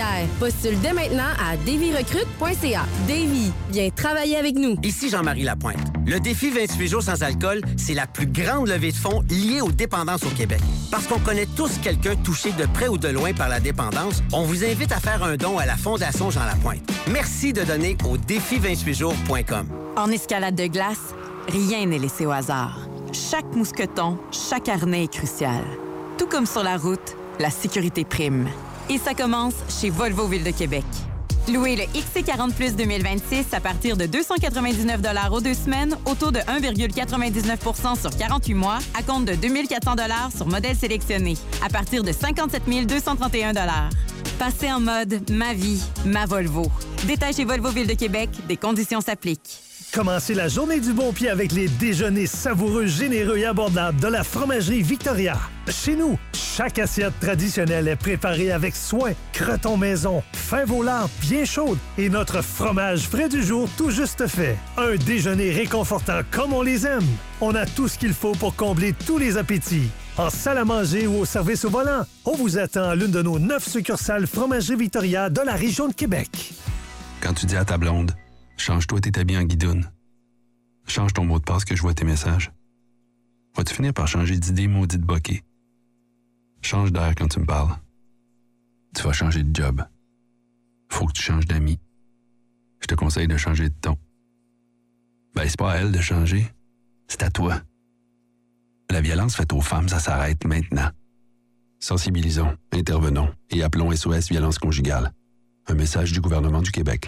carrière. Postule dès maintenant à davyrecrute.ca. Davy, viens travailler avec nous. Ici Jean-Marie Lapointe. Le défi 28 jours sans alcool, c'est la plus grande levée de fonds liée aux dépendances au Québec. Parce qu'on connaît tous quelqu'un touché de près ou de loin par la dépendance, on vous invite à faire un don à la Fondation Jean Lapointe. Merci de donner au défi28jours.com. En escalade de glace, rien n'est laissé au hasard. Chaque mousqueton, chaque harnais est crucial. Tout comme sur la route, la sécurité prime. Et ça commence chez Volvo Ville de Québec. Louez le XC40 Plus 2026 à partir de 299 $ aux 2 semaines, au taux de 1,99 % sur 48 mois, à compte de 2 400 $ sur modèle sélectionné, à partir de 57 231 $. Passez en mode « Ma vie, ma Volvo ». Détail chez Volvo Ville de Québec, des conditions s'appliquent. Commencez la journée du bon pied avec les déjeuners savoureux, généreux et abordables de la Fromagerie Victoria. Chez nous, chaque assiette traditionnelle est préparée avec soin, croûtons maison, fin volard bien chaude et notre fromage frais du jour tout juste fait. Un déjeuner réconfortant comme on les aime. On a tout ce qu'il faut pour combler tous les appétits. En salle à manger ou au service au volant, on vous attend à l'une de nos 9 succursales Fromagerie Victoria de la région de Québec. Quand tu dis à ta blonde, change-toi tes habits en guidoune. Change ton mot de passe que je vois tes messages. Vas-tu finir par changer d'idée maudite bokeh? Change d'air quand tu me parles. Tu vas changer de job. Faut que tu changes d'amis. Je te conseille de changer de ton. Ben, c'est pas à elle de changer. C'est à toi. La violence faite aux femmes, ça s'arrête maintenant. Sensibilisons, intervenons et appelons SOS Violence Conjugale. Un message du gouvernement du Québec.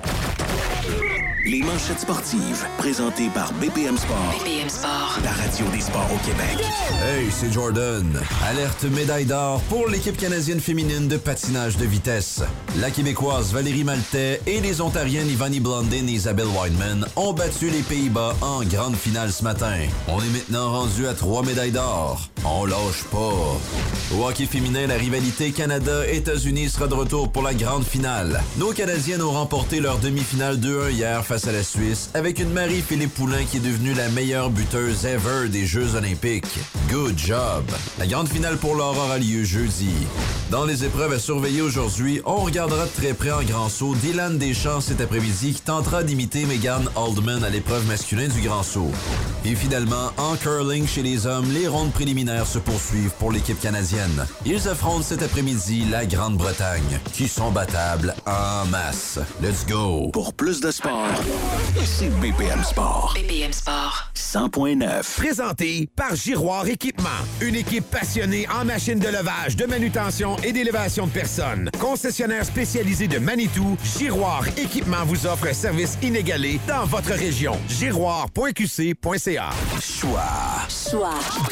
Les manchettes sportives, présentées par BPM Sport. BPM Sport. La radio des sports au Québec. Hey, c'est Jordan. Alerte médaille d'or pour l'équipe canadienne féminine de patinage de vitesse. La Québécoise Valérie Maltais et les Ontariennes Ivani Blondin et Isabelle Weinman ont battu les Pays-Bas en grande finale ce matin. On est maintenant rendu à 3 médailles d'or. On lâche pas. Au hockey féminin, la rivalité Canada-États-Unis sera de retour pour la grande finale. Nos Canadiennes ont remporté leur demi-finale 2-1 hier face à la Suisse avec une Marie-Philippe Poulin qui est devenue la meilleure buteuse ever des Jeux olympiques. Good job! La grande finale pour l'or aura lieu jeudi. Dans les épreuves à surveiller aujourd'hui, on regardera de très près en grand saut Dylan Deschamps cet après-midi qui tentera d'imiter Megan Haldeman à l'épreuve masculine du grand saut. Et finalement, en curling chez les hommes, les rondes préliminaires se poursuivent pour l'équipe canadienne. Ils affrontent cet après-midi la Grande-Bretagne, qui sont battables en masse. Let's go! Pour plus de sport, c'est BPM Sport. BPM Sport. 100.9. Présenté par Giroir Équipement. Une équipe passionnée en machines de levage, de manutention et d'élévation de personnes. Concessionnaire spécialisé de Manitou, Giroir Équipement vous offre un service inégalé dans votre région. Giroir.qc.ca. Choix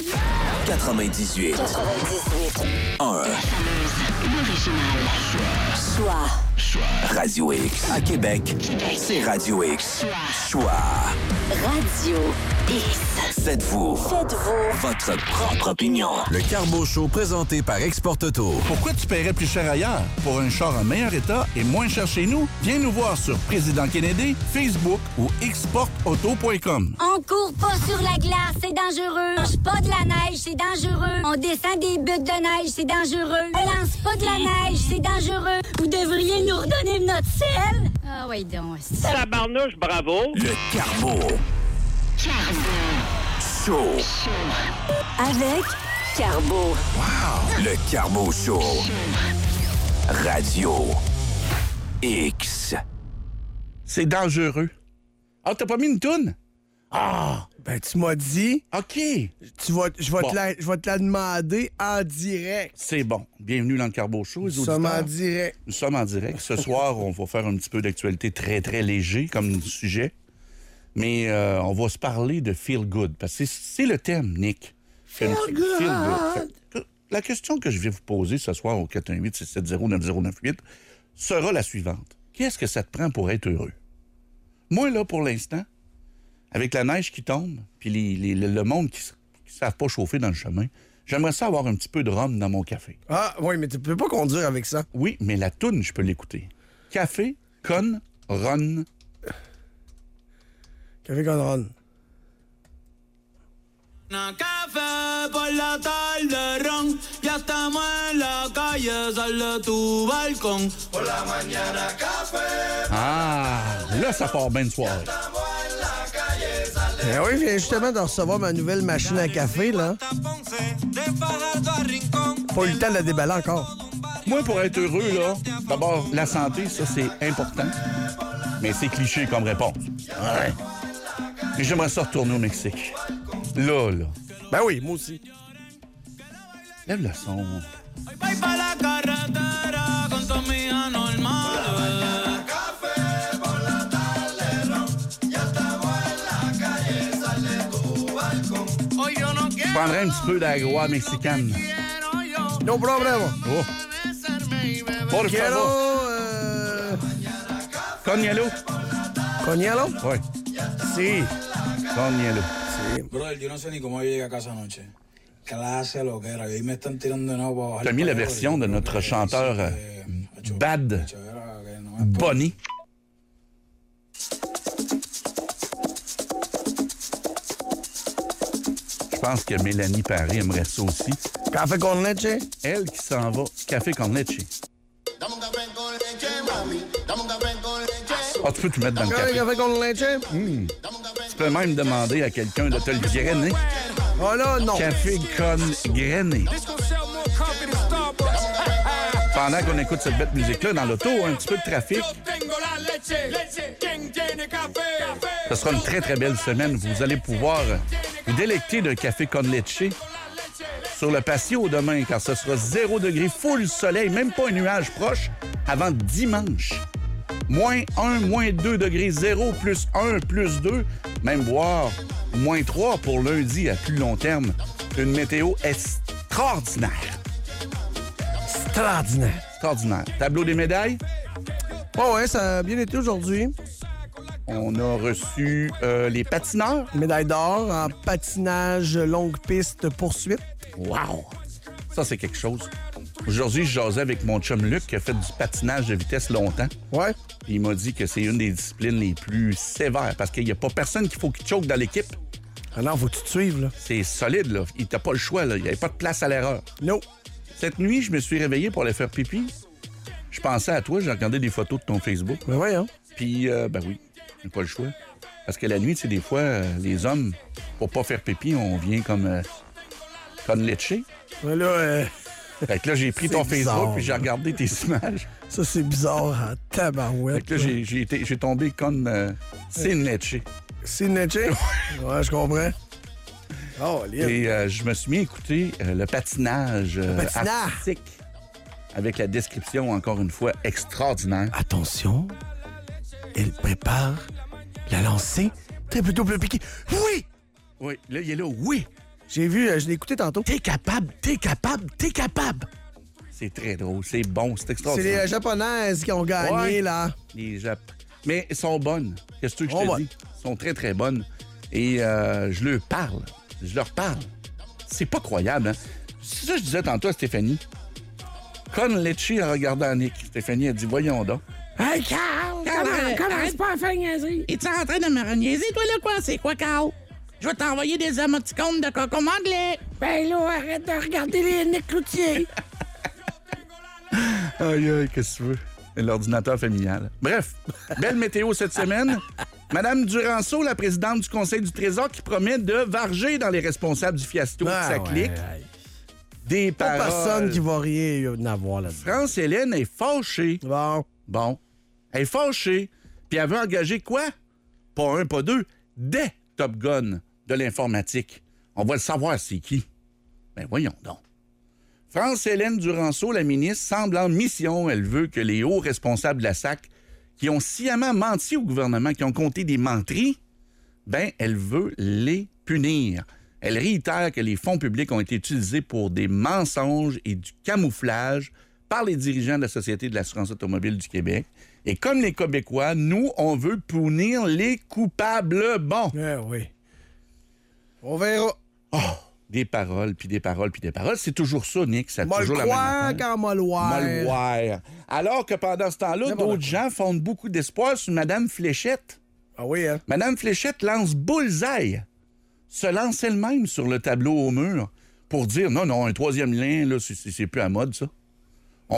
98. 1. L'original. Choix. Radio X. À Québec, c'est Radio X. Choix. Radio X. Faites-vous votre propre opinion. Le Carbo Show présenté par Export Auto. Pourquoi tu paierais plus cher ailleurs? Pour un char en meilleur état et moins cher chez nous? Viens nous voir sur Président Kennedy, Facebook ou exportauto.com. On court pas sur la glace, c'est dangereux. On lance pas de la neige, c'est dangereux. On descend des buttes de neige, c'est dangereux. On lance pas de la neige, c'est dangereux. Vous devriez nous redonner notre sel. Ah oui, donc. Tabarnouche, bravo. Le Carbo Show. Avec Carbo. Wow. Le Carbo Show. Radio X. C'est dangereux. Ah, t'as pas mis une toune? Ah! Ben, tu m'as dit. OK. Je vais te la demander en direct. C'est bon. Bienvenue dans le Carbo Show, les Nous auditeurs. sommes en direct. Nous sommes en direct. Ce soir, on va faire un petit peu d'actualité très, très léger comme sujet. Mais on va se parler de Feel Good. Parce que c'est le thème, Nick. Feel Good. La question que je vais vous poser ce soir au 418-670-9098 sera la suivante. Qu'est-ce que ça te prend pour être heureux? Moi, là, pour l'instant, avec la neige qui tombe, puis le monde qui ne savent pas chauffer dans le chemin, j'aimerais ça avoir un petit peu de rhum dans mon café. Ah, oui, mais tu peux pas conduire avec ça. Oui, mais la toune, je peux l'écouter. Café, con, run. Café con run. Un café café por la tarde, ron. Ya estamos en la calle, sal de tu balcón. Por la mañana, café. Ah, là, ça part bien de soirée. Ben oui, je viens justement de recevoir ma nouvelle machine à café, là. Pas eu le temps de la déballer encore. Moi, pour être heureux, là, d'abord, la santé, ça, c'est important. Mais c'est cliché comme réponse. Ouais. Mais j'aimerais ça retourner au Mexique. Là. Ben oui, moi aussi. Lève le son. Je prendrais un petit peu d'agua mexicaine. No problema. Oh. Por favor. Con hielo. ¿Con hielo? Oui. Sí. Con hielo. Sí. Brother, yo no sé ni cómo yo llegué a casa anoche. Clase lo que era. Y ahí me están tirando de nuevo para bajar. T'as mis la version de notre chanteur Bad Bunny. Je pense que Mélanie Paré aimerait ça aussi. Café con leche? Elle qui s'en va. Café con leche. Ah, tu peux tout mettre dans le café. Café con leche? Tu peux même demander à quelqu'un de te le grainer. Oh là, non. Café con grainé. Pendant qu'on écoute cette bête musique-là dans l'auto, un petit peu de trafic. Ce sera une très, très belle semaine. Vous allez pouvoir vous délecter d'un café con leche sur le patio demain, car ce sera 0 degré, full soleil, même pas un nuage proche, avant dimanche. -1, -2 degrés, 0, +1, +2, même voire -3 pour lundi à plus long terme. Une météo extraordinaire. Extraordinaire. Tableau des médailles? Oh ouais, ça a bien été aujourd'hui. On a reçu les patineurs. Médaille d'or en patinage longue piste poursuite. Wow! Ça, c'est quelque chose. Aujourd'hui, je jasais avec mon chum Luc qui a fait du patinage de vitesse longtemps. Ouais. Il m'a dit que c'est une des disciplines les plus sévères parce qu'il n'y a pas personne qu'il faut qu'il choque dans l'équipe. Ah non, faut que tu te suives, là. C'est solide, là. Il t'a pas le choix, là. Il n'y avait pas de place à l'erreur. Non. Cette nuit, je me suis réveillé pour aller faire pipi. Je pensais à toi, j'ai regardé des photos de ton Facebook. Ben voyons. Puis, ben oui, j'ai pas le choix. Parce que la nuit, tu sais, des fois, les hommes, pour pas faire pipi, on vient comme leche. Ouais, là, Fait que là, j'ai pris ton bizarre, Facebook puis j'ai regardé tes images. Ça, c'est bizarre en tabarouette. Fait que là, j'ai tombé comme sin leche. Sin leche? Ouais, je comprends. Oh, et je me suis mis à écouter le patinage artistique avec la description, encore une fois, extraordinaire. Attention, elle prépare la lancée. T'es plutôt plus piqué. Oui! Oui, là, il est là, oui! J'ai vu, je l'ai écouté tantôt. T'es capable, t'es capable, t'es capable! C'est très drôle, c'est bon, c'est extraordinaire. C'est les Japonaises qui ont gagné, là. Les Mais elles sont bonnes. Qu'est-ce que je te dis? Elles sont très, très bonnes. Et je leur parle. C'est pas croyable, hein? C'est ça que je disais tantôt à Stéphanie. Con leche en regardant Nick. Stéphanie a dit, voyons donc. Hey, Carl! Commence pas à faire niaiser. Es-tu en train de me niaiser, toi, là, quoi? C'est quoi, Carl? Je vais t'envoyer des émoticônes de cocon anglais. Ben là, arrête de regarder les Nick Cloutier. Aïe, qu'est-ce que tu veux? L'ordinateur familial. Bref, belle météo cette semaine. Madame Duranceau, la présidente du Conseil du Trésor, qui promet de varger dans les responsables du fiasco. Ça clique. Des paroles. Pas personne qui va rien n'avoir là-dedans. France-Hélène est fâchée. Bon. Elle est fâchée. Puis elle veut engager quoi? Pas un, pas deux. Des Top Gun de l'informatique. On va le savoir, c'est qui. Ben voyons donc. France-Hélène Duranceau, la ministre, semble en mission. Elle veut que les hauts responsables de la SAC, qui ont sciemment menti au gouvernement, qui ont compté des menteries, ben elle veut les punir. Elle réitère que les fonds publics ont été utilisés pour des mensonges et du camouflage par les dirigeants de la Société de l'assurance automobile du Québec. Et comme les Québécois, nous, on veut punir les coupables. Bon. Oui. On verra. Oh, des paroles, puis des paroles, puis des paroles. C'est toujours ça, Nick. C'est toujours la même affaire. Molloir. Alors que pendant ce temps-là, d'autres gens fondent beaucoup d'espoir sur Mme Fléchette. Ah oui, hein? Mme Fléchette lance Bullseye se lancer le même sur le tableau au mur pour dire non, un troisième lien, là, c'est plus à mode, ça. On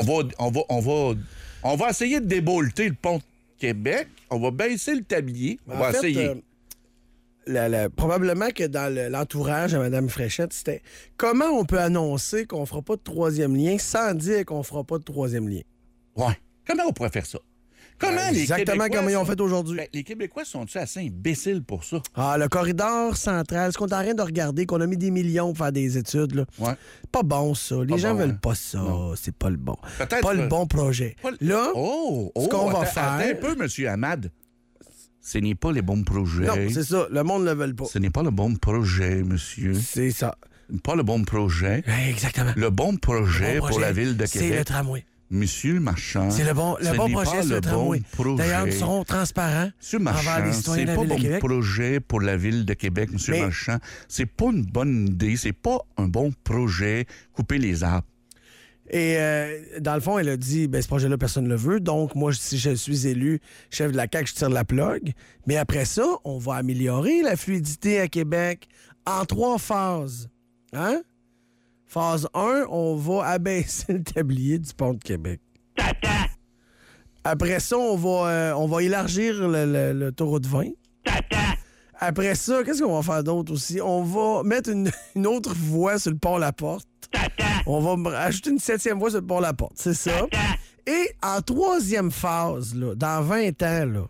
va essayer de débolleter le pont de Québec. On va baisser le tablier. On va essayer. Probablement que dans l'entourage de Mme Fréchette, c'était comment on peut annoncer qu'on fera pas de troisième lien sans dire qu'on fera pas de troisième lien. Ouais. Comment on pourrait faire ça? Exactement comme ils ont fait aujourd'hui. Les Québécois sont-ils assez imbéciles pour ça? Ah, le corridor central, ce qu'on est en train de regarder, qu'on a mis des millions pour faire des études, là. Ouais. Pas bon, ça. Les gens veulent pas ça. Non. C'est pas le bon. Peut-être pas le bon projet. Là, ce qu'on va faire... Attends un peu, M. Hamad. Ce n'est pas les bons projets. Non, c'est ça. Le monde ne le veut pas. Ce n'est pas le bon projet, monsieur. C'est ça. Pas le bon projet. Exactement. Le bon projet pour la Ville de Québec. C'est le tramway. Monsieur Marchand. C'est le bon projet, c'est le tramway. D'ailleurs, ils seront transparents envers les citoyens de la Ville de Québec. C'est pas un bon projet pour la Ville de Québec, monsieur Marchand. C'est pas une bonne idée. C'est pas un bon projet. Couper les arbres. Et dans le fond, elle a dit, ce projet-là, personne ne le veut. Donc, moi, si je suis élu chef de la CAQ, je tire la plug. Mais après ça, on va améliorer la fluidité à Québec en 3 phases. Hein? Phase 1, on va abaisser le tablier du pont de Québec. Tata! Après ça, on va élargir le taureau de vin. Tata! Après ça, qu'est-ce qu'on va faire d'autre aussi? On va mettre une autre voie sur le pont La Porte. Tata! On va ajouter une 7e voie sur le pont La Porte, c'est ça. Tata! Et en 3e phase, là, dans 20 ans, là,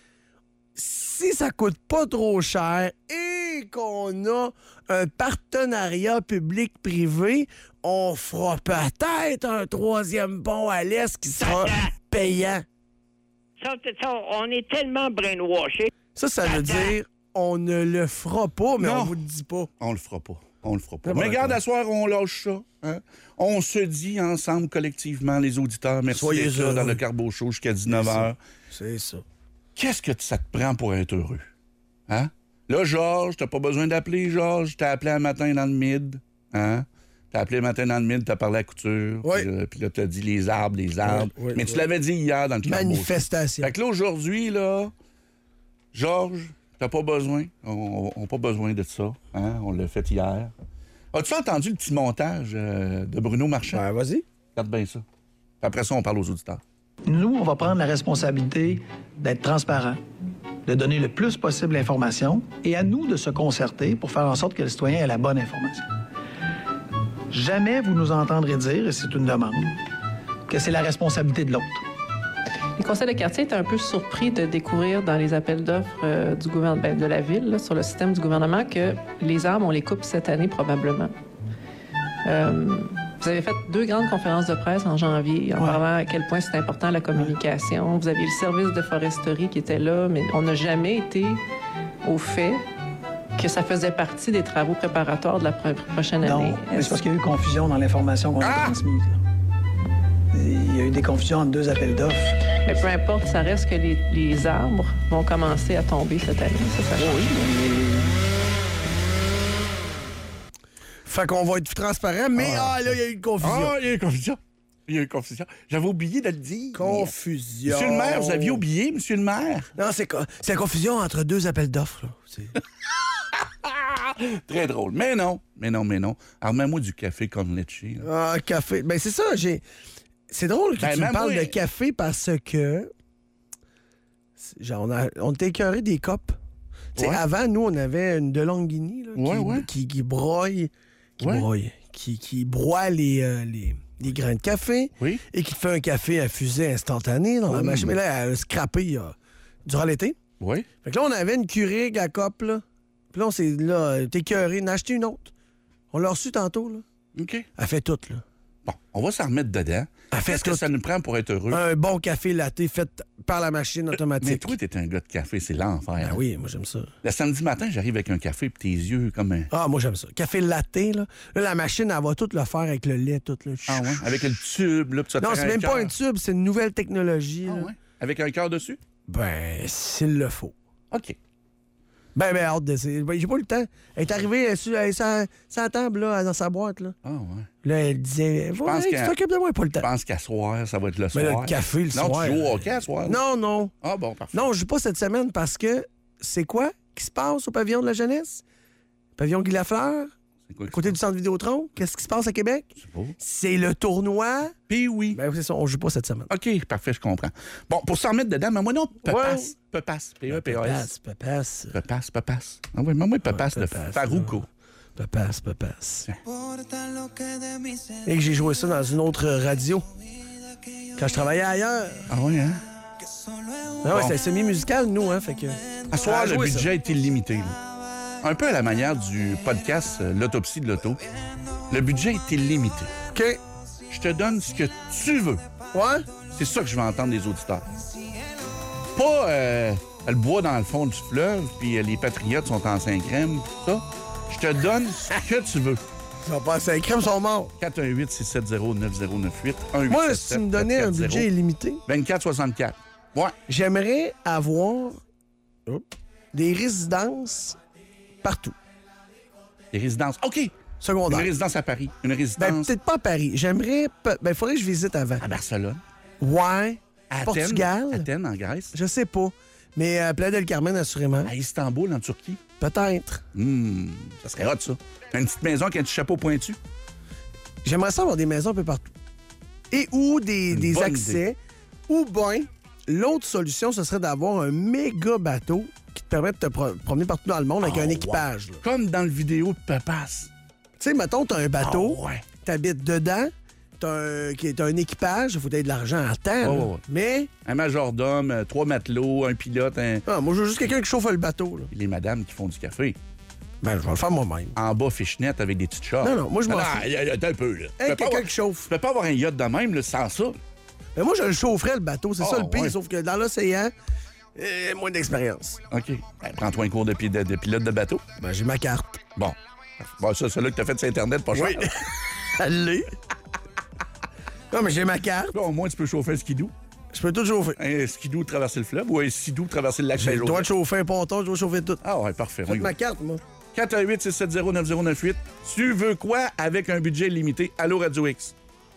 si ça coûte pas trop cher et qu'on a un partenariat public-privé, on fera peut-être un 3e pont à l'Est qui sera payant. Ça, on est tellement brainwashés. Ça veut dire on ne le fera pas, mais on vous le dit pas. On le fera pas. Mais regarde, à soir, on lâche ça. Hein? On se dit ensemble, collectivement, les auditeurs, merci d'être là dans le Carbo Show jusqu'à 19h. C'est ça. Qu'est-ce que ça te prend pour être heureux? Hein? Là, Georges, t'as pas besoin d'appeler, Georges. T'as appelé un matin dans le mid. Hein? T'as appelé un matin dans le mid, t'as parlé à couture. Oui. Puis là, t'as dit les arbres. Oui, mais tu l'avais dit hier dans le Carbo Show. Manifestation. Fait que là, aujourd'hui, là, Georges, t'as pas besoin. On n'a pas besoin de ça. Hein? On l'a fait hier. As-tu entendu le petit montage de Bruno Marchand? Ben, vas-y. Regarde bien ça. Après ça, on parle aux auditeurs. Nous, on va prendre la responsabilité d'être transparent, de donner le plus possible l'information et à nous de se concerter pour faire en sorte que le citoyen ait la bonne information. Jamais vous nous entendrez dire, et c'est une demande, que c'est la responsabilité de l'autre. Les conseils de quartier étaient un peu surpris de découvrir dans les appels d'offres du gouvernement, de la ville, là, sur le système du gouvernement, que les arbres, on les coupe cette année probablement. Vous avez fait 2 grandes conférences de presse en janvier en parlant à quel point c'est important la communication. Vous aviez le service de foresterie qui était là, mais on n'a jamais été au fait que ça faisait partie des travaux préparatoires de la prochaine année. Non, mais c'est parce qu'il y a eu confusion dans l'information qu'on a transmise. Il y a eu des confusions entre 2 appels d'offres. Mais peu importe, ça reste que les arbres vont commencer à tomber cette année. Ça change. Oui, Fait qu'on va être transparent, mais là, il y a eu une confusion. Il y a eu une confusion. J'avais oublié de le dire. Confusion. Monsieur le maire, vous aviez oublié, monsieur le maire? Non, c'est la confusion entre 2 appels d'offres. Très drôle. Mais non. Alors, mets-moi du café con leche. Ah, café. Ben, c'est ça. C'est drôle que tu me parles de café parce que on était écœurés des copes. Avant, nous, on avait une DeLonghi qui broye. Qui broie les grains de café et qui fait un café à fusée instantané dans la machine. Mais là, elle a scrappé durant l'été. Oui. Fait que là, on avait une Keurig à cope, là. Puis là, on s'est écœuré. On a acheté une autre. On l'a reçue tantôt, là. OK. Elle fait tout, là. Bon, on va s'en remettre dedans. Qu'est-ce que ça nous prend pour être heureux? Un bon café latte fait par la machine automatique. Mais toi, t'es un gars de café, c'est l'enfer. Ben oui, moi, j'aime ça. Le samedi matin, j'arrive avec un café et tes yeux comme un... Ah, moi, j'aime ça. Café latte, là. Là, la machine, elle va tout le faire avec le lait, tout, là. Ah ouais? Avec le tube, là. Non, c'est même pas un tube, c'est une nouvelle technologie. Ah ouais? Avec un cœur dessus? Ben, s'il le faut. OK. Ben, hâte d'essayer. Ben, j'ai pas eu le temps. Elle est arrivée sur la table, là, dans sa boîte, là. Ah ouais. Là, elle disait, tu t'occupes de moi, pas le temps. Je pense qu'à soir, ça va être le soir. Mais le café, le soir. Non, tu joues au hockey à soir? Non. Ah bon, parfait. Non, je joue pas cette semaine parce que c'est quoi qui se passe au pavillon de la jeunesse? Pavillon Guy Lafleur? C'est quoi? Côté du centre Vidéotron? Qu'est-ce qui se passe à Québec? Je sais pas. C'est le tournoi. Puis oui. Ben, c'est ça, on joue pas cette semaine. OK, parfait, je comprends. Bon, pour s'en remettre dedans, mais moi non, Pepas. Pepas. P-E-P-A-S. Pepas. Pepas. Ah oui, moi, Pepas de Farouco. Pepas. Et que j'ai joué ça dans une autre radio. Quand je travaillais ailleurs. Ah oui, hein? Ah ouais, c'était semi-musical, nous, hein, fait que... À soir, le budget ça. est illimité. Là. Un peu à la manière du podcast L'autopsie de l'auto. Le budget est illimité. OK. Je te donne ce que tu veux. Ouais? C'est ça que je veux entendre des auditeurs. Pas le bois dans le fond du fleuve, puis les patriotes sont en 5 crèmes, tout ça. Je te donne ce que tu veux. Ils sont pas en 5 crèmes, ils sont morts. 418-670-9098. Moi, si tu me donnais un budget illimité... 24,64. Ouais. J'aimerais avoir des résidences partout. Des résidences. OK. Secondaire. Une résidence à Paris. Une résidence... Ben, peut-être pas à Paris. J'aimerais... Ben, il faudrait que je visite avant. À Barcelone. Ouais. À Portugal. Athènes, en Grèce. Je sais pas. Mais à Playa del Carmen, assurément. À Istanbul, en Turquie. Peut-être. Ça serait hot, ça. Une petite maison avec un petit chapeau pointu. J'aimerais ça avoir des maisons un peu partout. Et ou des accès. Ou bien, l'autre solution, ce serait d'avoir un méga bateau qui te permet de te promener partout dans le monde avec un équipage. Là. Comme dans le vidéo de Pepas. Tu sais, mettons, t'as un bateau, ouais. T'habites dedans, t'as un équipage, il faut de l'argent à temps. Ouais. Mais... Un majordome, 3 matelots, un pilote, moi, je veux juste quelqu'un qui chauffe le bateau. Là. Les madames qui font du café. Ben, je vais le faire moi-même. En bas, fishnet avec des petites chars. Non, moi, je m'en fous. Attends un peu, là. Quelqu'un qui chauffe. Tu peux pas avoir un yacht de même, là, sans ça. Ben, moi, je le chaufferais, le bateau. C'est ça le pire, sauf que dans l'océan, moins d'expérience. OK. Ben, prends-toi un cours de pilote de bateau. Ben, j'ai ma carte. Bon, ça, celui-là que t'as fait sur Internet, pas cher. Oui. Allez. Non, mais j'ai ma carte. Là, au moins, tu peux chauffer un skidoo. Je peux tout chauffer. Un skidoo traverser le fleuve ou un skidoo traverser le lac Saint-Joseph. Je dois chauffer un ponton, je dois chauffer tout. Ah ouais, parfait. J'ai ma carte, moi. 418-670-9098. Tu veux quoi avec un budget limité? Allô, Radio X.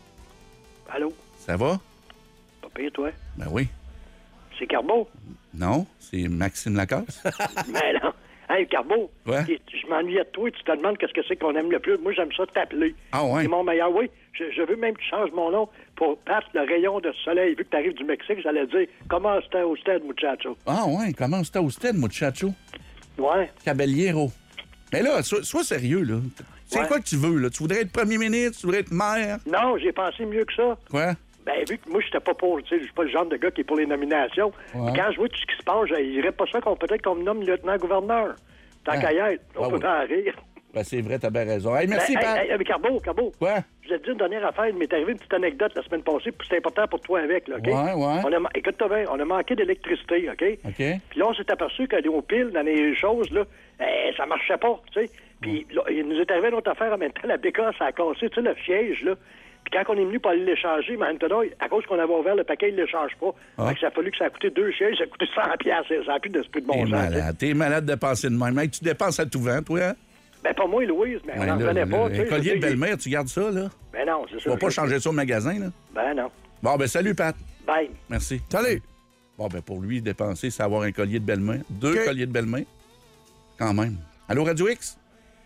Allô? Ça va? Pas pire, toi? Ben oui. C'est Carbo? Non, c'est Maxime Lacasse. Mais non. Hey, Carbo, ouais. Je m'ennuyais de toi et tu te demandes qu'est-ce que c'est qu'on aime le plus. Moi, j'aime ça t'appeler. Ah ouais? C'est mon meilleur. Oui, je veux même que tu changes mon nom pour Pat, le rayon de soleil. Vu que tu arrives du Mexique, j'allais dire « Comment c'était au stade, muchacho? » Ah ouais, comment c'était au stade, muchacho? Ouais. Caballero. Mais là, sois sérieux, là. C'est quoi que tu veux, là? Tu voudrais être premier ministre? Tu voudrais être maire? Non, j'ai pensé mieux que ça. Quoi? Ben, vu que moi, j'étais pas pour, tu sais, je suis pas le genre de gars qui est pour les nominations. Ouais. Quand je vois tout ce qui se passe, il irait pas ça peut-être qu'on me nomme lieutenant-gouverneur. Tant qu'à y être, on peut pas en rire. Ben, c'est vrai, t'as bien raison. Hey, merci, Pat. Hey, Carbo. Quoi? Je vais te dire une dernière affaire. Il m'est arrivé une petite anecdote la semaine passée, puis c'est important pour toi avec, là, OK? Ouais. Écoute-toi bien, on a manqué d'électricité, OK? OK. Puis là, on s'est aperçu que nos piles, dans les choses, là, ça marchait pas, tu sais. Puis là, il nous est arrivé une autre affaire en même temps. La bécasse, ça a cassé, tu sais, le siège, là. Puis quand on est venu pour aller l'échanger, maintenant, à cause qu'on avait ouvert le paquet, il ne l'échange pas. Fait que ça a fallu que ça a coûté 2 sièges, ça a coûté 100$. Ça n'a plus d'esprit de bon sens. T'es malade de penser de même. Mec, tu dépenses à tout vent, toi, hein? Ben, pas moi, Louise, mais on n'en revenait pas. Un collier de belle-mère, tu gardes ça, là? Ben non, c'est ça. Tu vas pas changer ça au magasin, là? Ben non. Bon, ben salut, Pat. Bye. Merci. Salut. Bon, ben pour lui, dépenser, c'est avoir un collier de belle-main. 2 colliers de belle-main. Quand même. Allô, Radio X?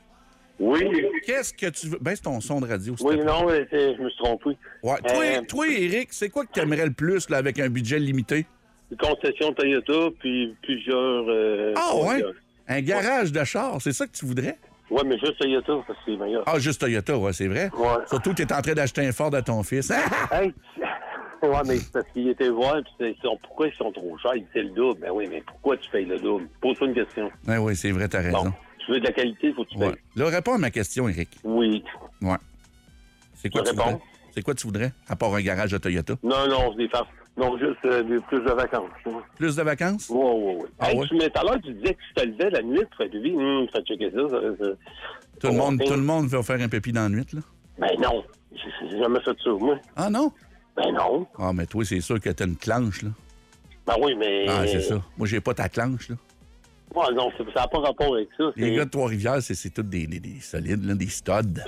Oui. Qu'est-ce que tu veux? Baisse ton son de radio, s'il Oui, te plaît. non, je me suis trompé. Ouais. Toi, Eric, c'est quoi que tu aimerais le plus là, avec un budget limité? Une concession Toyota, puis plusieurs... ouais? Un garage de char, c'est ça que tu voudrais? Oui, mais juste Toyota, parce que c'est meilleur. Ah, juste Toyota, ouais, c'est vrai? Ouais. Surtout que tu es en train d'acheter un Ford à ton fils. Hey, ouais, mais c'est parce qu'il était voir, puis pourquoi ils sont trop chers? C'est le double. Ben oui, mais pourquoi tu payes le double? Pose-toi une question. Oui, c'est vrai, t'as raison. Bon, tu veux de la qualité, il faut que tu payes. Là, réponds à ma question, Eric. Oui. Ouais. C'est quoi tu voudrais? C'est quoi tu voudrais, à part un garage de Toyota? Non, c'est des farces. Non, juste plus de vacances. Plus de vacances? Oui. Ah, hey, ouais? Mais tout à l'heure, tu disais que tu te levais la nuit, tu fais du vie. Fais checker ça. Tout le monde veut faire un pépi dans la nuit, là? Ben non. J'ai jamais fait ça, moi. Ah non? Ben non. Ah, mais toi, c'est sûr que t'as une clanche, là. Ben oui, mais... Ah, c'est ça. Moi, j'ai pas ta clanche, là. Ouais, non, ça n'a pas rapport avec ça. Les gars de Trois-Rivières, c'est tous des solides, là, des studs.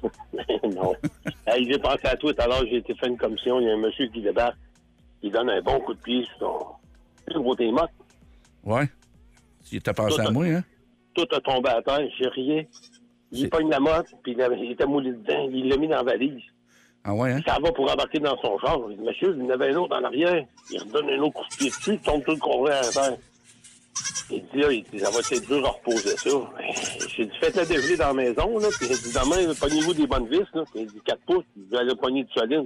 Non. Hey, j'ai pensé à toi tout à l'heure, j'ai été fait une commission, il y a un monsieur qui débarque, il donne un bon coup de pied sur ton... gros tes mottes. Ouais. Tu t'as pensé à moi, hein? tout a tombé à terre, j'ai rien. Il pogne la motte, puis il était moulé dedans, il l'a mis dans la valise. Ah ouais, hein? Il s'en va pour embarquer dans son char. Il dit, monsieur, il y en avait un autre en arrière. Il redonne un autre coup de pied dessus, il tombe tout le courant à terre. Il dit, ça va être dur à reposer ça. J'ai dit, faites-le dégeler dans la maison, là, puis il dit, demain, pognez-vous des bonnes vis, là. Puis il dit, 4 pouces, il dit, allez pogner du solide.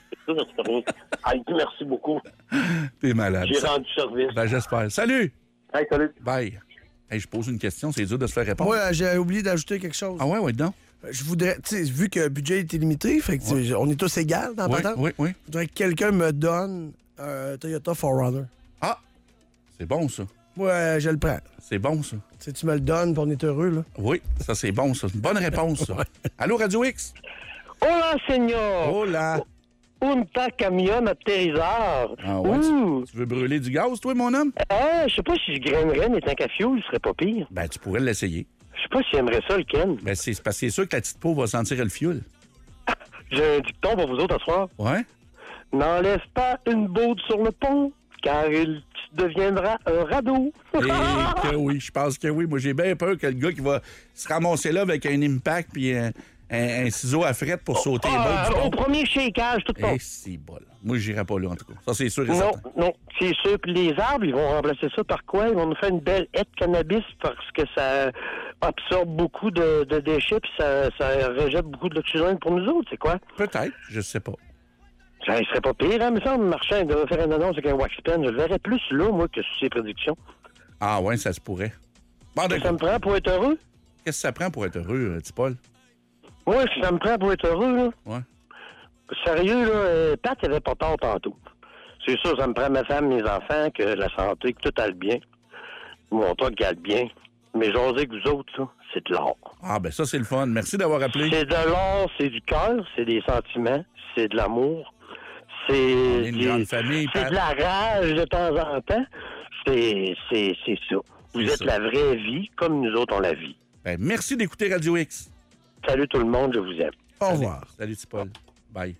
Ah, il dit, merci beaucoup. T'es malade. J'ai rendu service. Ben, j'espère. Salut! Hey, salut. Bye. Hey, je pose une question, c'est dur de se faire répondre. Ouais, j'ai oublié d'ajouter quelque chose. Ah ouais, donc? Je voudrais, tu sais, vu que le budget est illimité, fait que on est tous égaux dans la patente. Oui. Je voudrais que quelqu'un me donne un Toyota 4Runner. Ah! C'est bon, ça. Ouais, je le prends. C'est bon, ça. Si tu me le donnes, puis on est heureux, là. Oui, ça, c'est bon, ça. C'est une bonne réponse, ça. Allô, Radio X? Hola, señor. Hola. Unta camion atterrisseur. Ah ouais? Tu veux brûler du gaz, toi, mon homme? Je sais pas si je grainerais mes tanks à fioul, ce serait pas pire. Ben, tu pourrais l'essayer. Je sais pas si j'aimerais ça, le Ken. Ben, c'est parce que c'est sûr que la petite peau va sentir le fioul. J'ai un dicton pour vous autres ce soir. Ouais? N'enlève pas une baude sur le pont, car il deviendra un radeau. Et que oui, je pense que oui. Moi, j'ai bien peur que le gars qui va se ramasser là avec un impact puis un ciseau à frette pour sauter les baudes. Au premier shakeage, tout le temps. C'est bol. Moi, j'irai pas là, en tout cas. Ça, c'est sûr et certain. Non, c'est sûr. Puis les arbres, ils vont remplacer ça par quoi? Ils vont nous faire une belle haie de cannabis parce que ça absorbe beaucoup de déchets puis ça rejette beaucoup de l'oxygène pour nous autres. C'est quoi? Peut-être. Je sais pas. Ça serait pas pire, hein? Mais ça, le marchand devrait faire une annonce avec un wax pen. Je le verrais plus là, moi, que sur ses prédictions. Ah ouais, ça se pourrait. Bon, Qu'est-ce que ça me prend pour être heureux? Qu'est-ce que ça prend pour être heureux, petit Paul? Oui, ça me prend pour être heureux, là. Ouais. Sérieux, là, Pat, il avait pas tort tantôt. C'est sûr, ça me prend ma femme, mes enfants, que la santé, que tout aille bien. Mon truc aille bien. Mais j'ose dire que vous autres, ça, c'est de l'or. Ah, ben ça, c'est le fun. Merci d'avoir appelé. C'est de l'or, c'est du cœur, c'est des sentiments, c'est de l'amour. C'est de la rage de temps en temps. C'est ça. Vous êtes la vraie vie, comme nous autres, on la vit. Ben, merci d'écouter Radio X. Salut tout le monde, je vous aime. Au revoir. Salut, petit Paul. Bye.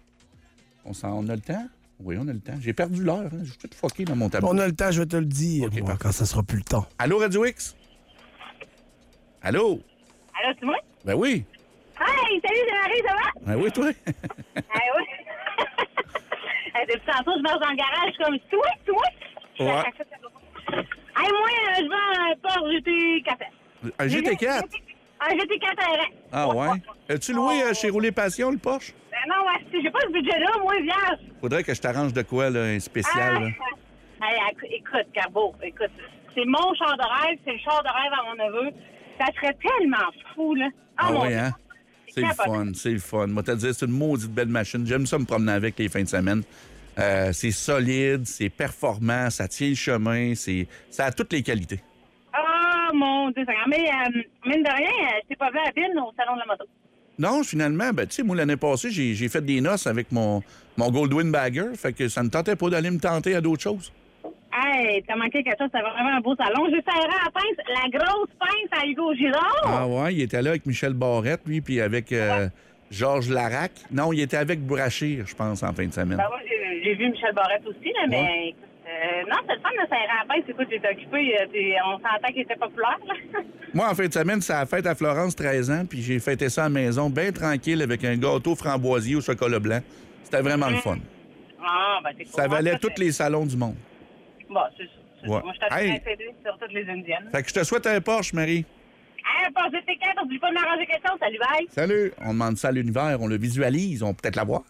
On a le temps? Oui, on a le temps. J'ai perdu l'heure. Hein. Je suis tout fucké dans mon tableau. On a le temps, je vais te le dire. Okay, quand ça sera plus le temps. Allô, Radio X? Allô? Allô, c'est moi? Ben oui. Hey, salut, Jean-Marie, ça va? Ben oui, toi? Oui. Depuis tantôt, je marche dans le garage comme toi. Ouais. Hey, moi, je vends un Porsche GT4. Un GT4? Un GT4 RS. Ah ouais? As-tu loué chez Rouler Passion, le Porsche? Ben non, j'ai pas ce budget-là, moi, vierge. Faudrait que je t'arrange de quoi, là, un spécial, là? Hey, écoute, Carbo, c'est mon char de rêve, c'est le char de rêve à mon neveu. Ça serait tellement fou, là. Ah oui, hein? C'est le fun. Moi, te dire, c'est une maudite belle machine. J'aime ça me promener avec les fins de semaine. C'est solide, c'est performant, ça tient le chemin, ça a toutes les qualités. Ah, mon Dieu, mais mine de rien, je t'ai pas vu à Bill au salon de la moto. Non, finalement, ben tu sais, moi, l'année passée, j'ai fait des noces avec mon Goldwyn Bagger, fait que ça ne tentait pas d'aller me tenter à d'autres choses. Hey, t'as manqué quelque chose, c'était vraiment un beau salon. J'ai serré à la pince, la grosse pince à Hugo Girard. Ah ouais, il était là avec Michel Barrette, lui, puis avec Georges Larac. Non, il était avec Bourachir, je pense, en fin de semaine. Ben moi, j'ai vu Michel Barrette aussi, là, mais non, c'est le fun de serrer à la pince. Écoute, j'étais occupé, on s'entend qu'il était populaire, là. Moi, en fin de semaine, c'est la fête à Florence, 13 ans, puis j'ai fêté ça à la maison, bien tranquille, avec un gâteau framboisier au chocolat blanc. C'était vraiment le fun. Ah, ben c'est cool. Ça valait tous les salons du monde. Bon, c'est ça. Ouais. Moi, je t'avais aidé sur toutes les Indiennes. Fait que je te souhaite un Porsche, Marie. Hey, Porsche GT4, oublie pas de m'arranger quelque chose. Salut, bye. Salut. On demande ça à l'univers, on le visualise, on peut peut-être l'avoir.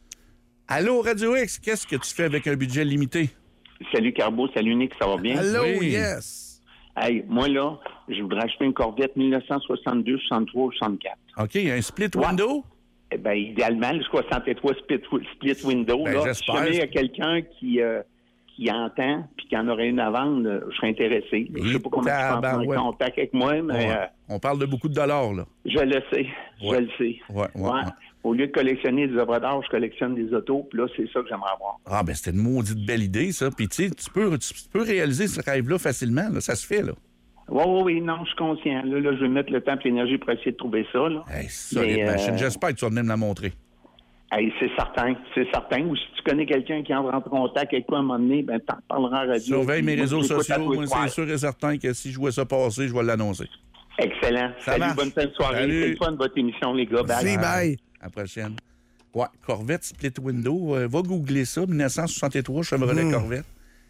Allô, Radio X, qu'est-ce que tu fais avec un budget limité? Salut, Carbo. Salut, Nick. Ça va bien? Allô, Oui. yes. Hey, moi, là, je voudrais acheter une Corvette 1962, 63, 64. OK, un split window? Eh bien, idéalement, le 63 split window. Ben, là, j'espère. si jamais il y a quelqu'un qui entend puis qui en aurait une à vendre, je serais intéressé. Je ne sais pas comment tu peux entrer en contact avec moi, mais... Ouais. On parle de beaucoup de dollars, là. Je le sais, je le sais. Ouais. Au lieu de collectionner des œuvres d'art, je collectionne des autos, puis là, c'est ça que j'aimerais avoir. Ah, ben c'était une maudite belle idée, ça. Puis, tu sais, tu peux réaliser ce rêve-là facilement, là. Ça se fait, là. Oui, non, je suis conscient. Là, je vais mettre le temps et l'énergie pour essayer de trouver ça, là. Hey, solide machine. J'espère que tu vas venir me la montrer. Hey, c'est certain. Ou si tu connais quelqu'un qui entre en contact avec toi à un moment donné, ben t'en parleras en radio. Surveille mes réseaux sociaux. Moi, Ouais. c'est sûr et certain que si je vois ça passer, je vais l'annoncer. Excellent. Salut, bonne fin de soirée. Salut. C'est le fun de votre émission, les gars. Bye. Bye. À la prochaine. Ouais, Corvette Split Window. Va googler ça. 1963, Chevrolet Corvette.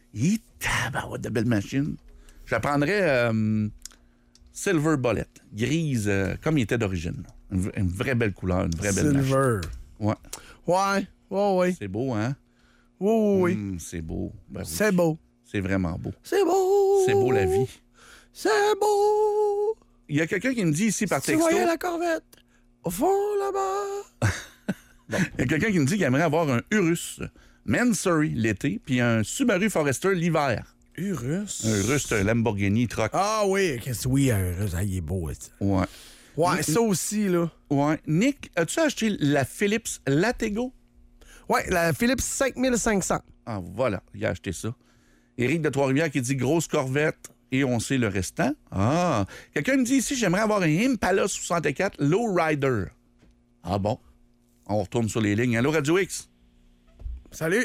De belle machine. J'apprendrais Silver Bullet. Grise, comme il était d'origine. Une vraie belle couleur, une vraie belle machine. Silver. Ouais. Ouais. C'est beau, hein? Oui. C'est beau. Ben oui. C'est beau. C'est vraiment beau. C'est beau. C'est beau, la vie. C'est beau. Il y a quelqu'un qui me dit ici par Tu texto... voyais la Corvette au fond là-bas. Bon. Il y a quelqu'un qui me dit qu'il aimerait avoir un Urus Mansory l'été, puis un Subaru Forester l'hiver. Urus? Un Urus, un Lamborghini truck. Ah oui, oui, un Urus. Ah, il est beau. Ça. Ouais. Ouais, ça aussi, là. Ouais. Nick, as-tu acheté la Philips Latego? Ouais, la Philips 5500. Ah, voilà, il a acheté ça. Éric de Trois-Rivières qui dit grosse Corvette et on sait le restant. Ah, quelqu'un me dit ici, j'aimerais avoir un Impala 64 Lowrider. Ah bon? On retourne sur les lignes. Allô, Radio X? Salut.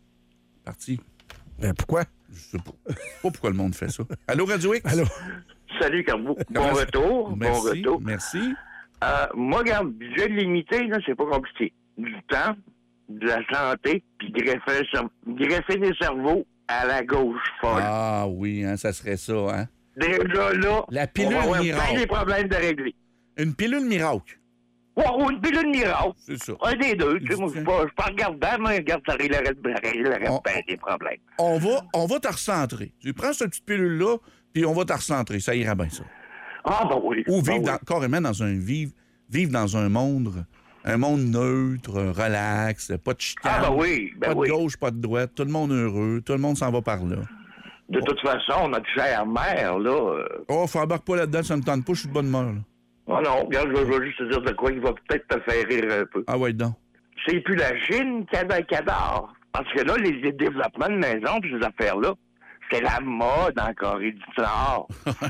Parti. Ben, pourquoi? Je sais pas. Je sais pas pourquoi le monde fait ça. Allô, Radio X? Allô? Salut, Carbo. Bon retour. Merci, bon retour. Merci. Moi, regarde, budget limité, là, c'est pas compliqué. Du temps, de la santé, puis greffer des cerveaux à la gauche folle. Ah oui, hein, ça serait ça, hein? Déjà là, la pilule on va avoir miracle. plein des problèmes de régler. Une pilule miracle. Ou une pilule miracle. C'est ça. Un des deux. Tu sais, moi, je suis pas regardant, mais regarde, ça réglerait bien des problèmes. On va te recentrer. Tu prends cette petite pilule-là, puis on va te recentrer. Ça ira bien, ça. Ah, ben oui. Ou vivre carrément dans vivre dans un monde neutre, relax, pas de chicane. Ah, ben oui. Pas de gauche, pas de droite. Tout le monde heureux. Tout le monde s'en va par là. De toute façon, notre chère mère, là... Oh, faut embarquer pas là-dedans, ça me tente pas, je suis de bonne humeur, là. Oh non, regarde, je vais juste te dire de quoi il va peut-être te faire rire un peu. Ah ouais, donc. C'est plus la Chine cadavre. Parce que là, les développements de maisons pis ces affaires-là, c'est la mode en Corée du Nord.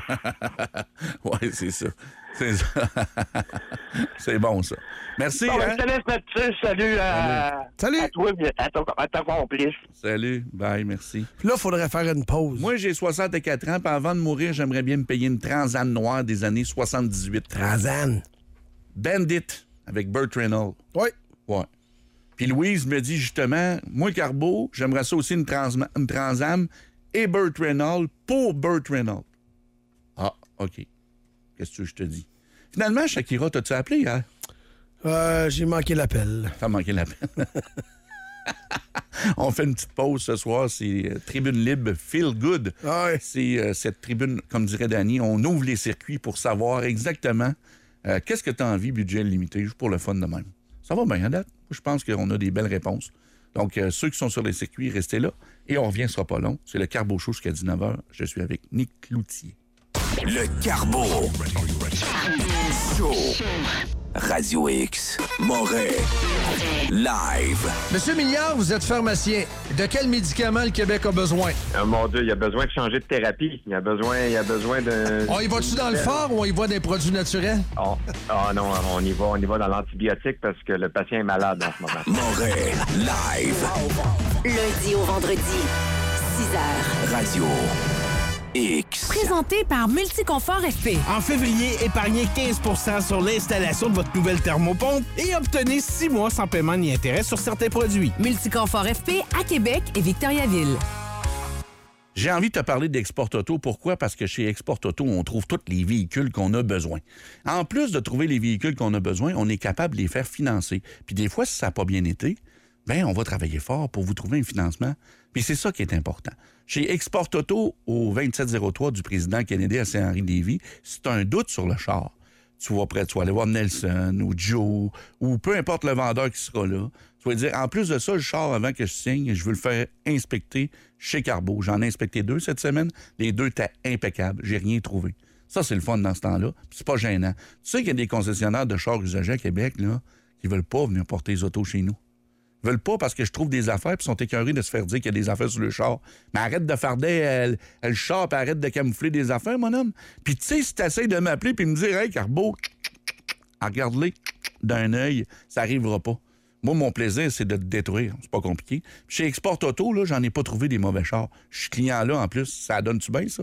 Ouais, c'est ça. C'est ça. C'est bon, ça. Merci, bon, hein? Je te laisse là-dessus. Salut à toi et à ton complice. Salut. Bye, merci. Puis là, il faudrait faire une pause. Moi, j'ai 64 ans, puis avant de mourir, j'aimerais bien me payer une Transam noire des années 78. Transam? Bandit, avec Burt Reynolds. Oui. Ouais. Puis Louise me dit justement, moi, Carbo, j'aimerais ça aussi une Transam et Burt Reynolds pour Burt Reynolds. Ah, OK. Qu'est-ce que je te dis? Finalement, Shakira, t'as-tu appelé hier? J'ai manqué l'appel. T'as manqué l'appel. On fait une petite pause ce soir. C'est Tribune Libre Feel Good. Ah ouais. C'est cette tribune, comme dirait Danny, on ouvre les circuits pour savoir exactement qu'est-ce que tu as envie, budget limité, juste pour le fun de même. Ça va bien, à date. Je pense qu'on a des belles réponses. Donc, ceux qui sont sur les circuits, restez là. Et on revient, ce sera pas long. C'est le Carbo Show jusqu'à 19h. Je suis avec Nick Cloutier. Le Carbo Show. Radio X. Montréal. Live. Monsieur Milliard, vous êtes pharmacien. De quel médicament le Québec a besoin? Mon Dieu, il y a besoin de changer de thérapie. Il y a besoin de... On y va-tu dans le fort ou on y va des produits naturels? Non, on y va dans l'antibiotique parce que le patient est malade en ce moment. Montréal. Live. Lundi au vendredi, 6h. Radio X. Présenté par Multiconfort FP. En février, épargnez 15% sur l'installation de votre nouvelle thermopompe et obtenez 6 mois sans paiement ni intérêt sur certains produits. Multiconfort FP à Québec et Victoriaville. J'ai envie de te parler d'Export Auto. Pourquoi? Parce que chez Export Auto, on trouve tous les véhicules qu'on a besoin. En plus de trouver les véhicules qu'on a besoin, on est capable de les faire financer. Puis des fois, si ça n'a pas bien été, bien, on va travailler fort pour vous trouver un financement. Puis c'est ça qui est important. Chez Export Auto, au 2703 du président Kennedy à Saint-Henri-Lévis, si tu as un doute sur le char, tu vas aller voir Nelson ou Joe ou peu importe le vendeur qui sera là. Tu vas dire, en plus de ça, le char, avant que je signe, je veux le faire inspecter chez Carbo. J'en ai inspecté 2 cette semaine. Les 2 étaient impeccables. J'ai rien trouvé. Ça, c'est le fun dans ce temps-là. Puis c'est pas gênant. Tu sais qu'il y a des concessionnaires de chars usagés à Québec là, qui veulent pas venir porter les autos chez nous. Ils veulent pas parce que je trouve des affaires puis sont écœurés de se faire dire qu'il y a des affaires sur le char. Mais arrête de farder le char puis arrête de camoufler des affaires, mon homme. Puis tu sais, si tu essaies de m'appeler puis me dire « Hey, Carbo, regarde-les d'un œil, ça arrivera pas. » Moi, mon plaisir, c'est de te détruire. C'est pas compliqué. Puis chez Export Auto, là, j'en ai pas trouvé des mauvais chars. Je suis client là, en plus. Ça donne-tu bien, ça?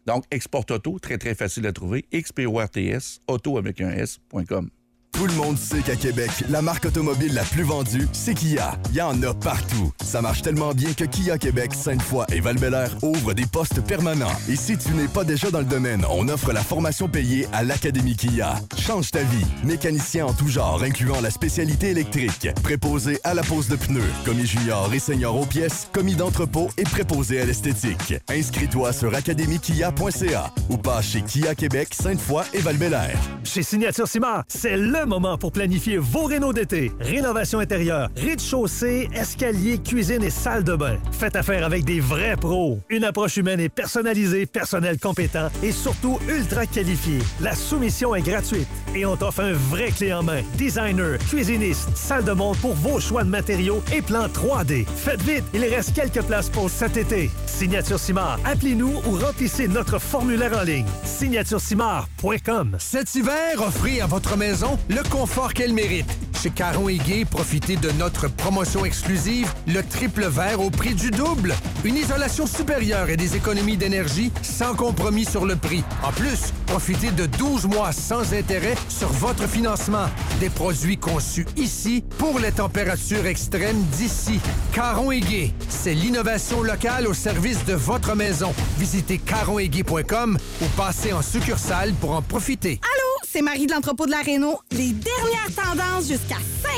Donc, Export Auto, très, très facile à trouver. XPORTS, auto avec un S.com. Tout le monde sait qu'à Québec, la marque automobile la plus vendue, c'est Kia. Il y en a partout. Ça marche tellement bien que Kia Québec, Sainte-Foy et Val-Bélair ouvrent des postes permanents. Et si tu n'es pas déjà dans le domaine, on offre la formation payée à l'Académie Kia. Change ta vie. Mécanicien en tout genre, incluant la spécialité électrique. Préposé à la pose de pneus. Commis junior et senior aux pièces. Commis d'entrepôt et préposé à l'esthétique. Inscris-toi sur academiekia.ca ou passe chez Kia Québec, Sainte-Foy et Val-Bélair. Chez Signature Ciment, c'est le moment pour planifier vos rénaux d'été. Rénovation intérieure, rez-de-chaussée, escalier, cuisine et salle de bain. Faites affaire avec des vrais pros. Une approche humaine et personnalisée, personnel compétent et surtout ultra qualifié. La soumission est gratuite et on t'offre un vrai clé en main. Designer, cuisiniste, salle de monde pour vos choix de matériaux et plans 3D. Faites vite, il reste quelques places pour cet été. Signature Simard, appelez-nous ou remplissez notre formulaire en ligne. signaturesimard.com. Cet hiver, offrez à votre maison le confort qu'elle mérite. Chez Caron & Gay, profitez de notre promotion exclusive, le triple vert au prix du double. Une isolation supérieure et des économies d'énergie sans compromis sur le prix. En plus, profitez de 12 mois sans intérêt sur votre financement. Des produits conçus ici pour les températures extrêmes d'ici. Caron & Gay, c'est l'innovation locale au service de votre maison. Visitez caronetgay.com ou passez en succursale pour en profiter. Allô, c'est Marie de l'entrepôt de la Réno. Les dernières tendances jusqu'à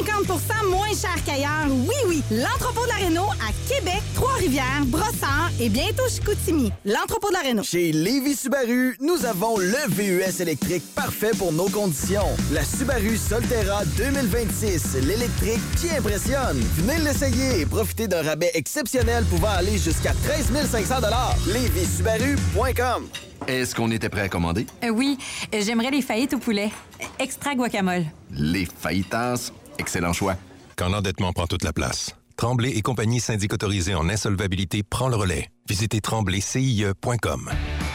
50% moins cher qu'ailleurs. Oui, oui, l'entrepôt de la Réno à Québec, Trois-Rivières, Brossard et bientôt Chicoutimi. L'entrepôt de la Réno. Chez Lévis Subaru, nous avons le VUS électrique parfait pour nos conditions. La Subaru Solterra 2026, l'électrique qui impressionne. Venez l'essayer et profitez d'un rabais exceptionnel pouvant aller jusqu'à 13 500 $. LévisSubaru.com. Est-ce qu'on était prêt à commander? Oui, j'aimerais les fajitas au poulet. Extra guacamole. Les fajitas, excellent choix. Quand l'endettement prend toute la place, Tremblay et compagnie syndic autorisée en insolvabilité prend le relais. Visitez tremblaycie.com.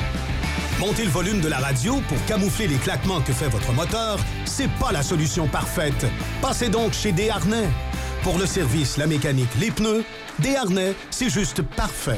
Montez le volume de la radio pour camoufler les claquements que fait votre moteur, c'est pas la solution parfaite. Passez donc chez Desharnais. Pour le service, la mécanique, les pneus, Desharnais, c'est juste parfait.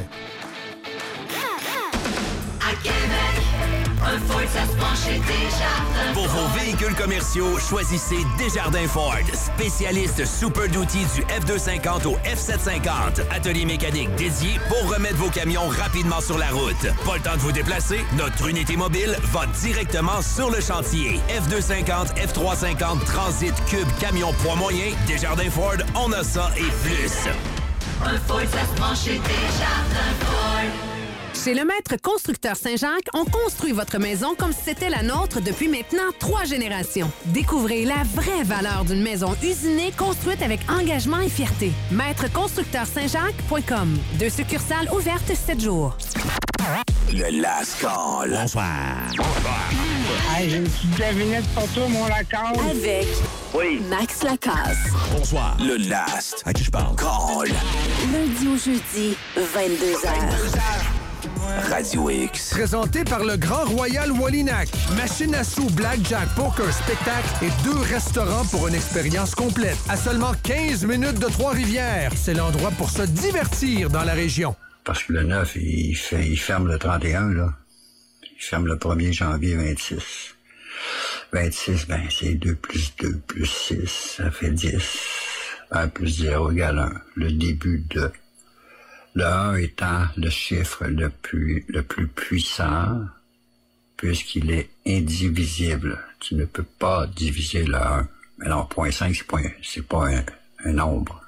À Québec, un Ford, ça se prend chez Desjardins. Pour vos véhicules commerciaux, choisissez Desjardins Ford, spécialiste Super Duty du F250 au F750. Atelier mécanique dédié pour remettre vos camions rapidement sur la route. Pas le temps de vous déplacer? Notre unité mobile va directement sur le chantier. F250, F350, Transit, Cube, camion poids moyen, Desjardins Ford, on a ça et plus. Un Ford, ça se prend chez Desjardins Ford. Chez le Maître Constructeur Saint-Jacques, on construit votre maison comme si c'était la nôtre depuis maintenant 3 générations. Découvrez la vraie valeur d'une maison usinée construite avec engagement et fierté. MaîtreConstructeurSaint-Jacques.com. 2 succursales ouvertes 7 jours. Le Last Call. Bonsoir. Hey, j'ai une petite devinette pour toi, mon Lacasse. Avec Max Lacasse. Bonsoir. Le Last. À qui je parle? Call. Lundi au jeudi, 22h. Radio X. Présenté par le Grand Royal Wallinac. Machine à sous, blackjack, poker, spectacle et 2 restaurants pour une expérience complète. À seulement 15 minutes de Trois-Rivières. C'est l'endroit pour se divertir dans la région. Parce que le 9, il ferme le 31, là. Il ferme le 1er janvier 26. 26, ben, c'est 2 plus 2 plus 6, ça fait 10. 1 plus 0 égale 1. Le début de... Le 1 étant le chiffre le plus puissant, puisqu'il est indivisible. Tu ne peux pas diviser le 1. Mais non, 0.5, c'est pas un nombre.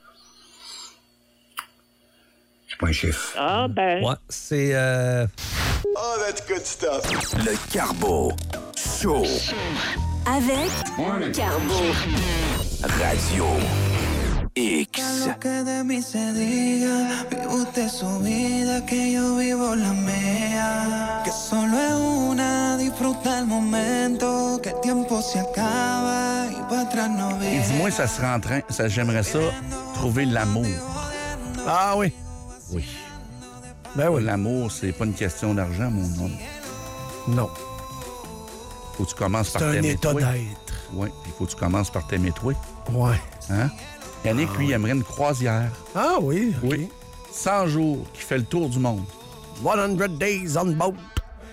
C'est pas un chiffre. Ah, ben... Ouais, c'est... Oh, that's good stuff. Le Carbo Show. Avec Carbo. Radio X. Que de mí se diga, vive usted su vida, que yo vivo la mía. Que solo es una, disfruta el momento, que el tiempo se acaba y para atrás no Et viene. dis-moi, j'aimerais ça, trouver l'amour. Ah oui. Oui. Ben oui. L'amour, c'est pas une question d'argent, mon homme. Non. Faut que tu commences par C'est un t'aimer état toi. d'être. Oui, il faut que tu commences par t'aimer toi. Ouais. Hein? Yannick, lui, aimerait une croisière. Ah oui? Oui. 100 jours qui fait le tour du monde. 100 days on boat.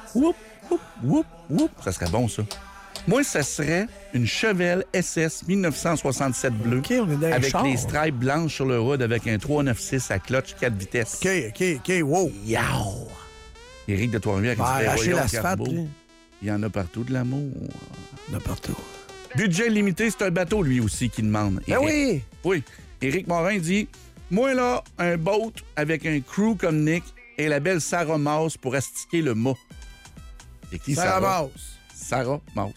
Whoop, whoop, whoop, whoop. Ça serait bon, ça. Moi, ça serait une Chevelle SS 1967 bleue. OK, on est dans avec char. les stripes blanches sur le hood avec un 396 à clutch 4 vitesses. OK, wow. Yow! Éric de Trois-Rivières qui dirait, arracher voyons, l'asphalte, Carbo. lui. Il y en a partout de l'amour. Il y en a partout. Budget limité, c'est un bateau, lui aussi, qui demande. Ben oui! Oui. Éric Morin dit, moi, là, un boat avec un crew comme Nick et la belle Sarah Maus pour astiquer le mât. C'est qui, Sarah Maus. Sarah Maus.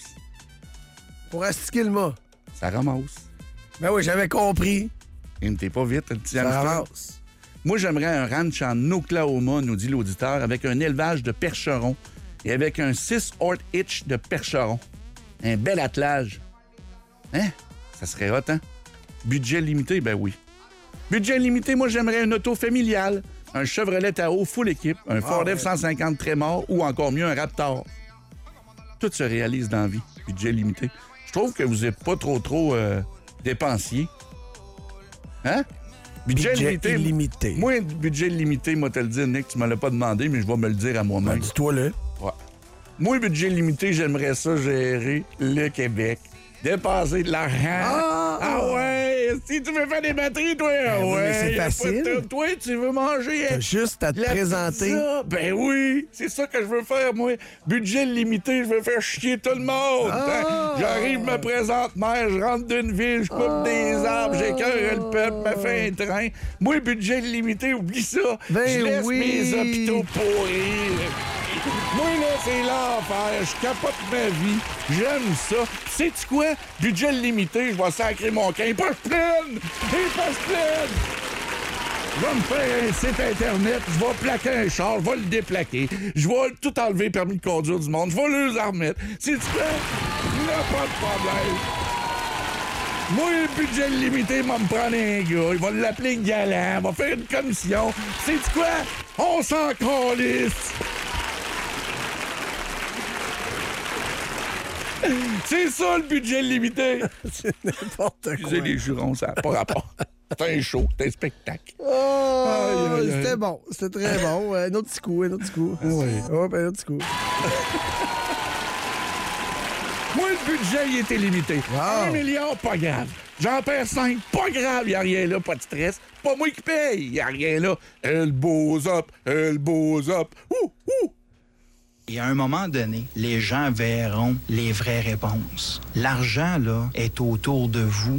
Pour astiquer le mât. Sarah Maus. Ben oui, j'avais compris. T'es pas vite, le petit Sarah hamster. Maus. Moi, j'aimerais un ranch en Oklahoma, nous dit l'auditeur, avec un élevage de percherons et avec un 6-hort hitch de percherons. Un bel attelage. Hein? Ça serait hot, hein? Budget limité, ben oui. Budget limité, moi, j'aimerais une auto familiale, un Chevrolet Tahoe full équipe, un Ford F-150 Trémor ou encore mieux, un Raptor. Tout se réalise dans la vie. Budget limité. Je trouve que vous n'êtes pas trop dépensier. Hein? Budget illimité. Moi, budget limité, moi, te le dire, Nick, tu me l'as pas demandé, mais je vais me le dire à moi-même. Ben, dis-toi-le. Ouais. Moi, budget limité, j'aimerais ça gérer le Québec. Dépenser de l'argent. Ah ouais! Si tu veux faire des batteries, toi, Ben oui, mais c'est facile. Toi, tu veux manger. T'as juste à te présenter. Pizza. Ben oui, c'est ça que je veux faire, moi. Budget limité, je veux faire chier tout le monde. Hein? J'arrive, me présente maire, je rentre d'une ville, je coupe des arbres, j'écœure le peuple, me fais un train. Moi, budget limité, oublie ça. Ben je laisse oui. mes hôpitaux pourrir. Moi, là, c'est l'enfer. Je capote ma vie. J'aime ça. Sais-tu quoi? Budget limité, je vais sacrer mon camp. Les poches pleines! Les poches pleines! Je vais me faire un site Internet, je vais plaquer un char, je vais le déplaquer. Je vais tout enlever, permis de conduire du monde. Je vais le remettre. Sais-tu quoi? Il n'y a pas de problème. Moi, le budget limité, il va me prendre un gars. Il va l'appeler Galant. Il va faire une commission. Sais-tu quoi? On s'en calisse. C'est ça, le budget limité. C'est n'importe quoi. Excusez les jurons, ça n'a pas rapport. C'est un show, c'est un spectacle. Oh, Aïe, aïe, aïe. c'était bon. C'était très bon. Un autre petit coup, un autre petit coup. Ah oui. Hop, un autre petit coup. Moi, le budget, il était limité. 1 million, pas grave. J'en perds 5, pas grave. Il n'y a rien là, pas de stress. Pas moi qui paye. Il n'y a rien là. Elbows up, elbows up. Ouh, ouh. Et à un moment donné, les gens verront les vraies réponses. L'argent, là, est autour de vous.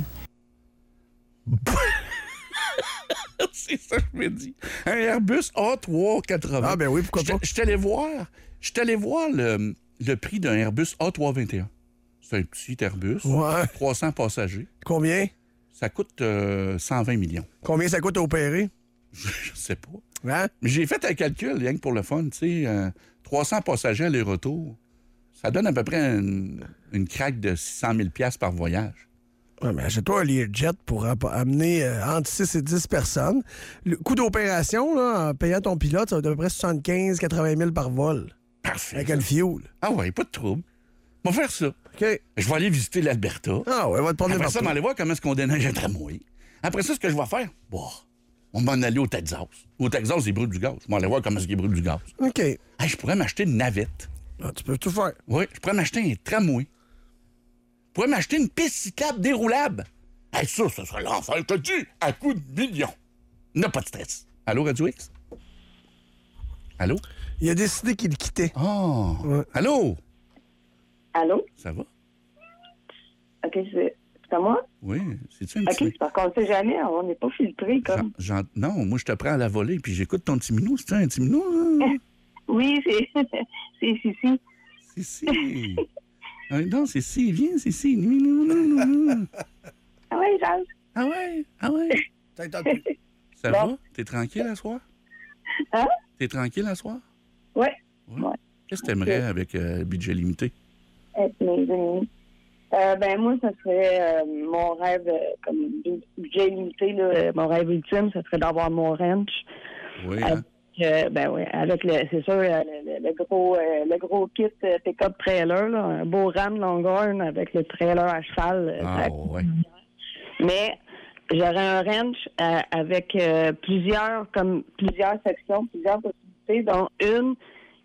C'est ça que je me dis. Un Airbus A380. Ah, ben oui, pourquoi pas? Je suis allé voir le prix d'un Airbus A321. C'est un petit Airbus. Ouais. 300 passagers. Combien? Ça coûte 120 millions. Combien ça coûte à opérer? Je sais pas. Hein? Mais j'ai fait un calcul, rien que pour le fun, tu sais. 300 passagers aller-retour. Ça donne à peu près une craque de 600 000 $ par voyage. Ouais, mais achète-toi un Learjet pour amener entre 6 et 10 personnes. Le coût d'opération, là, en payant ton pilote, ça va être à peu près 75-80 000 par vol. Parfait. Avec le fuel. Ah ouais, pas de trouble. On va faire ça. OK. Je vais aller visiter l'Alberta. Ah ouais, on va te prendre Après ça, partout. on va aller voir comment est-ce qu'on déneige un tramway. Après ça, ce que je vais faire, on va m'en aller au Texas. Au Texas, ils brûlent du gaz. On va aller voir comment est-ce qu'ils brûlent du gaz. OK. Hey, je pourrais m'acheter une navette. Ah, tu peux tout faire. Oui, je pourrais m'acheter un tramway. Je pourrais m'acheter une piste cyclable déroulable. Hey, ça serait l'enfer, je te dis, à coup de millions. N'a pas de stress. Allô, Radio X? Allô? Il a décidé qu'il quittait. Oh! Ouais. Allô? Allô? Ça va? OK, c'est à moi? Oui, c'est-tu un OK, petit... c'est parce qu'on ne sait jamais, on n'est pas filtré comme... Non, moi, je te prends à la volée, puis j'écoute ton petit minou. C'est un petit minou, là? Oui, c'est Cici. Cici. Non, Cici, viens, Cici. Ah ouais, Jacques? Ah ouais, ah ouais. Ça va? T'es tranquille à soir? Hein? T'es tranquille à soir? Ouais. Qu'est-ce que t'aimerais avec budget limité? Avec mes amis. Ben moi, ça serait mon rêve, comme budget limité, là, mon rêve ultime, ça serait d'avoir mon ranch. Oui, Ben oui, avec c'est sûr, le gros kit pick-up trailer, là, un beau Ram Longhorn avec le trailer à cheval. ouais. Mais j'aurais un ranch avec plusieurs sections, plusieurs possibilités, dont une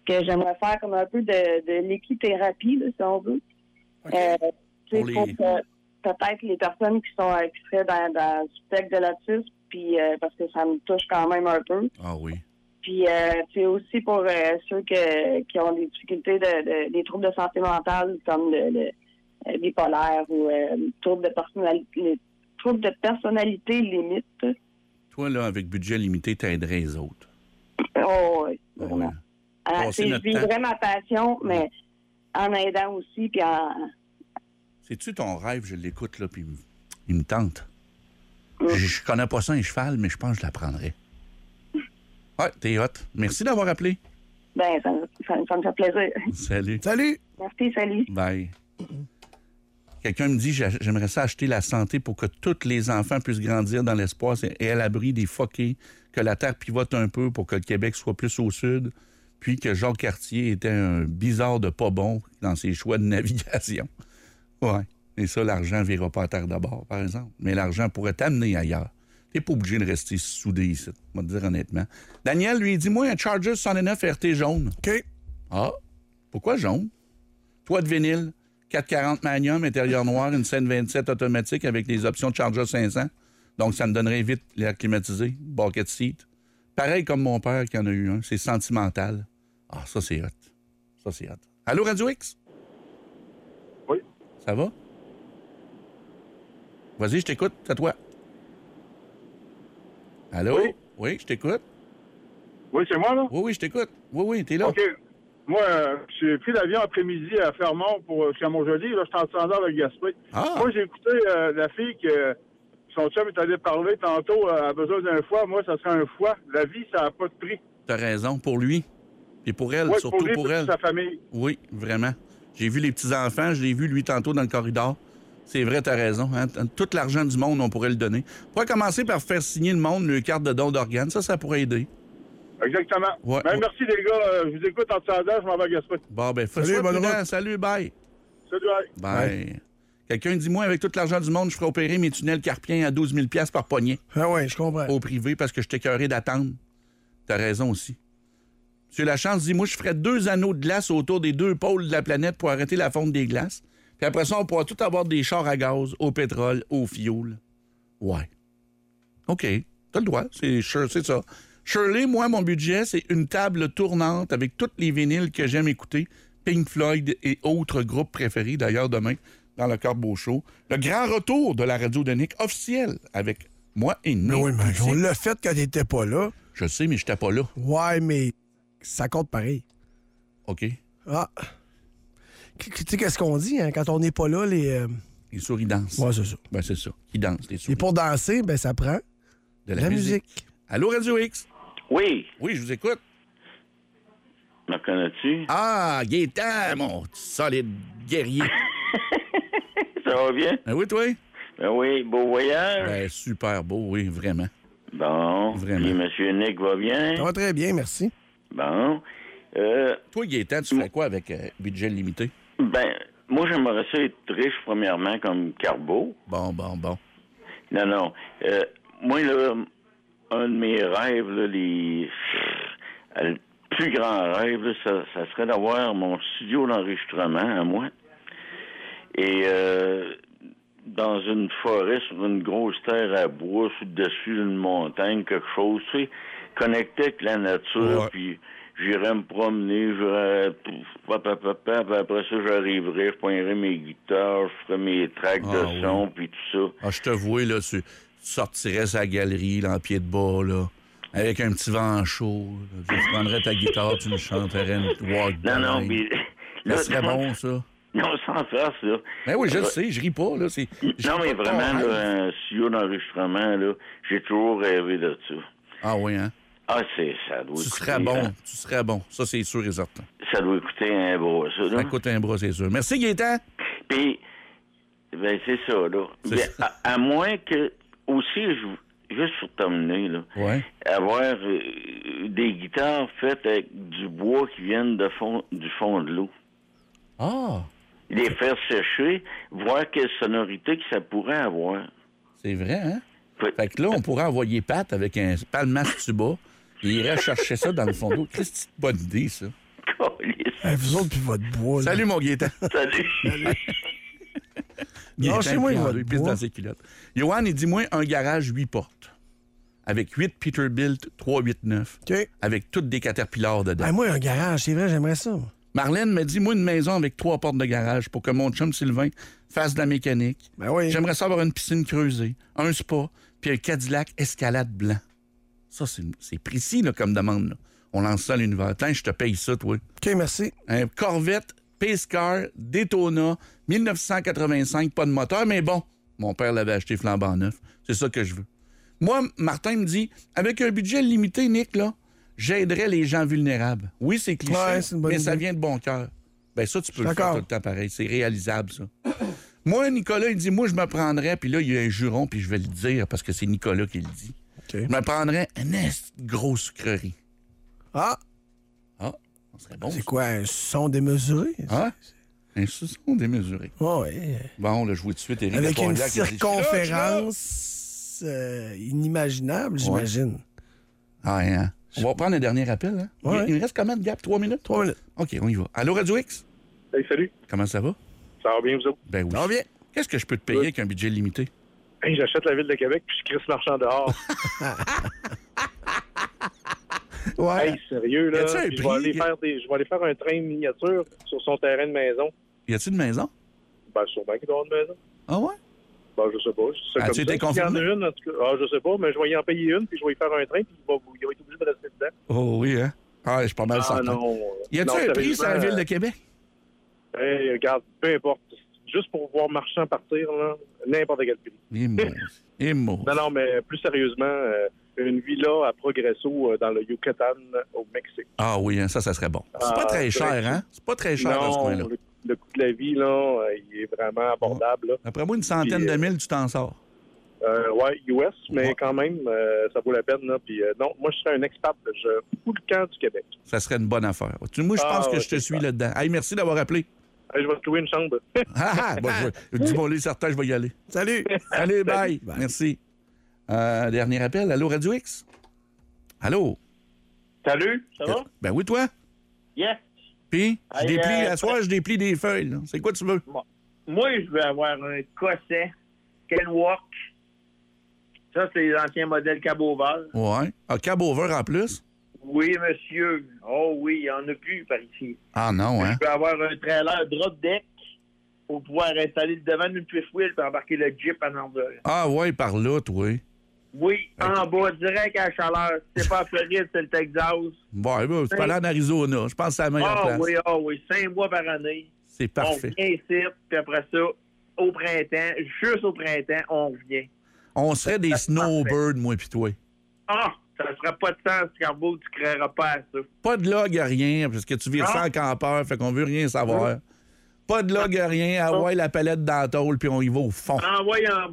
que j'aimerais faire comme un peu de l'équithérapie, là, si on veut. Okay. Pour que peut-être les personnes qui seraient dans le spectre de l'autisme, puis parce que ça me touche quand même un peu. Ah oui. Puis c'est aussi pour ceux qui ont des difficultés des troubles de santé mentale comme le bipolaire ou troubles de personnalité limite. Toi, là, avec budget limité, t'aiderais les autres. Oh, oui, vraiment. Je vivrais ma passion, mais en aidant aussi, puis en... C'est-tu ton rêve? Je l'écoute, là, puis il me tente. Je connais pas ça, un cheval, mais je pense que je l'apprendrais. Ouais, t'es hot. Merci d'avoir appelé. Ben, ça me fait plaisir. Salut. Salut. Merci, salut. Bye. Quelqu'un me dit, j'aimerais ça acheter la santé pour que tous les enfants puissent grandir dans l'espoir et à l'abri des foquets, que la Terre pivote un peu pour que le Québec soit plus au sud, puis que Jacques Cartier était un bizarre de pas bon dans ses choix de navigation. Ouais. Et ça, l'argent ne verra pas à terre d'abord, par exemple. Mais l'argent pourrait t'amener ailleurs. T'es pas obligé de rester soudé ici, on va te dire honnêtement. Daniel, lui, dis-moi un Charger 69 RT jaune. OK. Ah, pourquoi jaune? Toit de vinyle, 440 Magnum, intérieur noir, une scène 27 automatique avec les options de Charger 500. Donc, ça me donnerait vite l'air climatisé, bucket seat. Pareil comme mon père qui en a eu un. C'est sentimental. Ah, ça, c'est hot. Ça, c'est hot. Allô, Radio X? Oui. Ça va? Vas-y, je t'écoute. C'est à toi. Allô? Oui. Oui, je t'écoute. Oui, c'est moi, là? Oui, je t'écoute. Oui, t'es là. OK. Moi, j'ai pris l'avion après-midi à Fermont jusqu'à Montjoly. Là, je suis en standard avec Gaspé. Ah. Moi, j'ai écouté la fille que son chum est allé parler tantôt, a besoin d'un foie. Moi, ça serait un foie. La vie, ça n'a pas de prix. T'as raison, pour lui. Et pour elle, oui, surtout pour elle. Sa famille. Oui, vraiment. J'ai vu les petits-enfants, je l'ai vu, lui, tantôt, dans le corridor. C'est vrai, t'as raison. Hein? Tout l'argent du monde, on pourrait le donner. On pourrait commencer par faire signer le monde le carte de don d'organes. Ça pourrait aider. Exactement. Ouais, Merci, les gars. Je vous écoute en standard, je m'en vais à Gaspé. Bon, ben, Salut, bonne route. Salut, bye. Salut, bye. Quelqu'un dit, moi, avec tout l'argent du monde, je ferais opérer mes tunnels carpiens à 12 000 $ par poignée. Ah oui, je comprends. Au privé, parce que je t'écœurais d'attendre. T'as raison aussi. Monsieur Lachance dit, moi, je ferais 2 anneaux de glace autour des 2 pôles de la planète pour arrêter la fonte des glaces. Puis après ça, on pourra tout avoir des chars à gaz, au pétrole, au fioul. Ouais. OK. T'as le droit. C'est ça. Shirley, moi, mon budget, c'est une table tournante avec tous les vinyles que j'aime écouter. Pink Floyd et autres groupes préférés, d'ailleurs, demain, dans le Corbeau Show. Le grand retour de la radio de Nick officiel avec moi et Nick. Oui, mais on l'a fait quand t'étais pas là. Je sais, mais j'étais pas là. Ouais, mais ça compte pareil. OK. Ah. Tu sais qu'est-ce qu'on dit, hein? Quand on n'est pas là, les souris dansent. Ouais, c'est ça. Ben, c'est ça. Ils dansent, les souris. Et pour danser, ben, ça prend de la musique. Allô, Radio X? Oui. Oui, je vous écoute. Me connais-tu? Ah, Gaétan, mon solide guerrier. Ça va bien? Ben oui, toi? Ben oui, beau voyage. Ben, super beau, oui, vraiment. Bon. Vraiment. Et M. Nick va bien? Ça va très bien, merci. Bon. Toi, Gaétan, tu fais quoi avec budget limité? Ben, moi, j'aimerais ça être riche, premièrement, comme Carbo. Bon. Non. Moi, là, un de mes rêves, là, le plus grand rêve, là, ça serait d'avoir mon studio d'enregistrement à moi. Et dans une forêt, sur une grosse terre à bois, dessus d'une montagne, quelque chose, tu sais, connecté avec la nature, puis j'irais me promener, après ça, j'arriverais, je poignerais mes guitares, je ferais mes tracks de son, puis tout ça. Ah, je te vois, là, tu sortirais sa galerie, là, en pied de bas, là, avec un petit vent chaud. Là. Tu prendrais ta guitare, tu me chanterais une walk. Non, mais... Ça serait bon, ça. Non, sans faire ça. Ben oui, je le sais, je ris pas, là. Non, mais vraiment, là, un studio d'enregistrement, là, j'ai toujours rêvé de ça. Ah oui, hein? Ah, ça doit Tu serais bon. Ça, c'est sûr et certain. Ça doit coûter un bras, ça, là. Ça coûte un bras, c'est sûr. Merci, Gaétan. Puis, ben, c'est ça, là. Ben, à moins que, aussi, juste pour terminer, là, avoir des guitares faites avec du bois qui viennent du fond de l'eau. Ah! Les faire sécher, voir quelle sonorité que ça pourrait avoir. C'est vrai, hein? Fait que là, on pourrait envoyer Pat avec un palmas tuba et il irait chercher ça dans le fond d'eau. Qu'est-ce que c'est une bonne idée, ça? Vous autres, puis votre bois. Salut, mon Gaétan. Salut. Lâchez-moi Gaétan, votre il pisse bois. dans ses culottes. Johan, il dit, moi, un garage 8 portes. Avec 8 Peterbilt 389. Avec toutes des Caterpillars dedans. Ah, moi, un garage, c'est vrai, j'aimerais ça. Marlène me dit, moi, une maison avec 3 portes de garage pour que mon chum Sylvain fasse de la mécanique. Ben oui. J'aimerais ça avoir une piscine creusée, un spa, puis un Cadillac Escalade blanc. Ça, c'est précis là, comme demande. Là. On lance ça à l'univers. Tiens, je te paye ça, toi. OK, merci. Un Corvette, Pace Car, Daytona, 1985, pas de moteur, mais bon, mon père l'avait acheté flambant neuf. C'est ça que je veux. Moi, Martin me dit, avec un budget limité, Nick, là, j'aiderais les gens vulnérables. Oui, c'est cliché, Ouais, c'est une bonne mais ça idée. vient de bon cœur. Ben ça, tu peux le faire D'accord. tout le temps pareil. C'est réalisable, ça. Moi, Nicolas, il dit, moi, je me prendrais, puis là, il y a un juron, puis je vais le dire parce que c'est Nicolas qui le dit. Je me prendrais une grosse sucrerie. Ah! Ah, ça serait bon. C'est quoi, un son démesuré? Ah, un son démesuré. Oh, oui. Bon, là, je vois tout de suite Éric Avec une Lapondiac qui dit, circonférence inimaginable, j'imagine. Ah, hein? On va prendre un dernier appel. Hein? Ouais. Il reste combien de gap? 3 minutes? 3 minutes. OK, on y va. Allô, Radio X? Hey, salut. Comment ça va? Ça va bien, vous autres? Ben oui. Ça va bien. Qu'est-ce que je peux te payer avec un budget limité? Hey, j'achète la ville de Québec puis je crisse marchand dehors. Ouais. Hey, sérieux, là. Y a-tu un Puis je prix? vais aller faire un train miniature sur son terrain de maison. Y a-t-il une maison? Ben, sûrement qu'il doit avoir une maison. Ah ouais? Ben, je sais pas. C'est As-tu été comme ça. S'il y en a confirmé? une, en tout cas. Ah, je sais pas, mais je vais y en payer une, puis je vais y faire un train, puis il va être obligé de rester dedans. Oh oui, hein? Ah, je suis pas mal certain. non. Y a-t-il un prix sur la ville de Québec? Hey, regarde, peu importe. Juste pour voir marchand partir, là, n'importe quel prix. Non, mais plus sérieusement, une villa à Progresso dans le Yucatan, au Mexique. Ah oui, hein, ça serait bon. C'est pas très cher, hein? C'est pas très cher dans ce coin-là. Le coût de la vie, là, il est vraiment abordable. Là. Après moi, une centaine de mille, tu t'en sors. Ouais, US, mais quand même, ça vaut la peine. Là. Puis, non, moi, je serais un expat. Je fous le camp du Québec. Ça serait une bonne affaire. Moi, je pense que je te suis là-dedans. Hey, merci d'avoir appelé. Hey, je vais te louer une chambre. Dis-moi, certain, je vais y aller. Salut. Salut, bye. Merci. Dernier appel. Allô, Radio X? Allô? Salut, ça va? Ben oui, toi? Yes. Puis, je Hey, déplie, à soir, je déplie des feuilles. Là. C'est quoi tu veux? Moi, je veux avoir un Cosset Kenworth. Ça, c'est les anciens modèles Cab-Over. Ouais. Un cab-over en plus? Oui, monsieur. Oh oui, il n'y en a plus par ici. Ah non, hein? Je peux avoir un trailer drop deck pour pouvoir installer le devant d'une Swift Wheel et embarquer le Jeep en arrière. Ah ouais, par là, toi. Oui, en bas, direct à la chaleur. C'est pas en Floride, c'est le Texas. Bon, ben, c'est pas là en Arizona. Je pense que c'est la meilleure place. Oui, 5 mois par année. C'est parfait. On vient ici, puis après ça, au printemps, juste au printemps, on revient. On serait des snowbirds, moi pis toi. Ah, ça ne fera pas de sens, Carbo, tu ne créeras pas à ça. Pas de log à rien, parce que tu vires ça en campeur, fait qu'on veut rien savoir. Pas de log à rien, ah ouais, la palette dans la tôle, puis on y va au fond. Envoie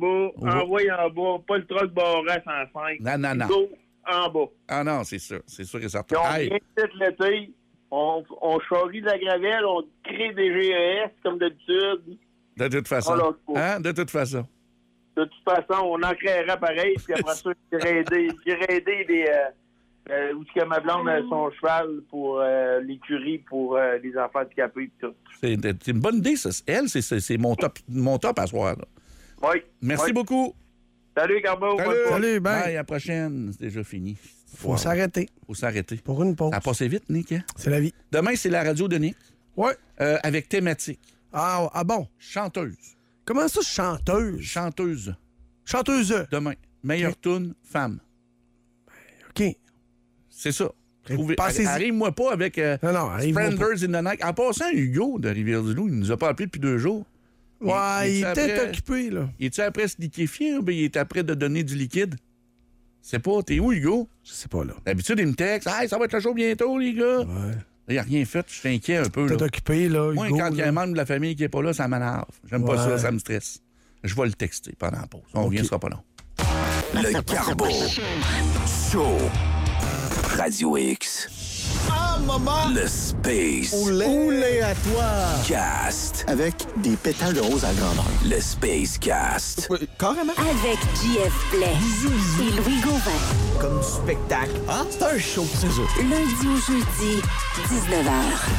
en bas, pas le truck barré sans 5. Non. Go en bas. Ah non, c'est sûr et certain. Puis on vient ici l'été, on charrie de la gravelle, on crée des GES comme d'habitude. De toute façon. Hein? De toute façon. De toute façon, on en créera pareil, puis après ça, j'ai raidé des... où est-ce que ma blonde a son cheval pour l'écurie pour les enfants handicapés et tout. C'est une bonne idée, ça. Elle, c'est mon top à soir. Là. Oui. Merci beaucoup. Salut, Carbo. Salut, bye. À la prochaine. C'est déjà fini. Faut s'arrêter. Faut s'arrêter. Pour une pause. Ça a passé vite, Nick. Hein? C'est la vie. Demain, c'est la radio de Nick. Ouais. Avec thématique. Ah bon? Chanteuse. Comment ça, chanteuse? Chanteuse. Chanteuse. Demain. Meilleure tune, femme. OK. C'est ça. Passez-y. Arrive-moi pas avec Splendors in the Night. En passant, Hugo de Rivière-du-Loup, il nous a pas appelé depuis 2 jours. Ouais, il est peut-être occupé, là. Il est-tu après se liquéfier ou bien il est après de donner du liquide? C'est pas. T'es où, Hugo? Je sais pas, là. D'habitude, il me texte. Hey, ça va être le show bientôt, les gars. Ouais. Il a rien fait. Je suis inquiet un peu. Peut-être occupé, là. Moi, Hugo, quand il y a un membre de la famille qui est pas là, ça m'énerve. J'aime pas ça, ça me stresse. Je vais le texter pendant la pause. On revient, ce sera pas long. Le Carbo Show. Radio X. Oh maman! Le Space. Oulé à toi! Cast. Avec des pétales de rose à grandeur. Le Space Cast. Carrément? Avec JF Blais et Louis Gauvin. Comme du spectacle. Ah, c'est un show, c'est ça. Lundi au jeudi, 19h.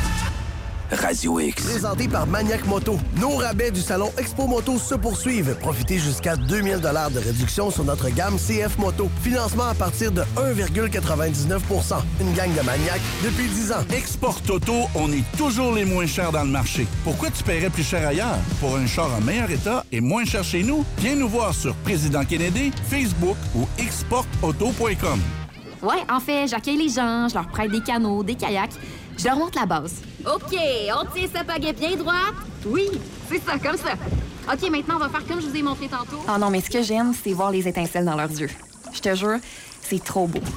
Radio X. Présenté par Maniac Moto. Nos rabais du salon Expo Moto se poursuivent. Profitez jusqu'à 2000 $ de réduction sur notre gamme CF Moto. Financement à partir de 1,99 %. Une gang de maniaques depuis 10 ans. Export Auto, on est toujours les moins chers dans le marché. Pourquoi tu paierais plus cher ailleurs? Pour un char en meilleur état et moins cher chez nous? Viens nous voir sur Président Kennedy, Facebook ou exportauto.com. Ouais, en fait, j'accueille les gens, je leur prête des canots, des kayaks. Je leur montre la base. OK, on tient sa pagaie bien droite. Oui, c'est ça, comme ça. OK, maintenant, on va faire comme je vous ai montré tantôt. Oh non, mais ce que j'aime, c'est voir les étincelles dans leurs yeux. Je te jure, c'est trop beau.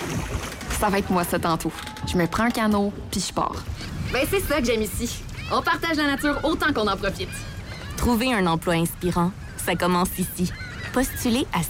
Ça va être moi, ça, tantôt. Je me prends un canot, puis je pars. Ben, c'est ça que j'aime ici. On partage la nature autant qu'on en profite. Trouver un emploi inspirant, ça commence ici. Postulez à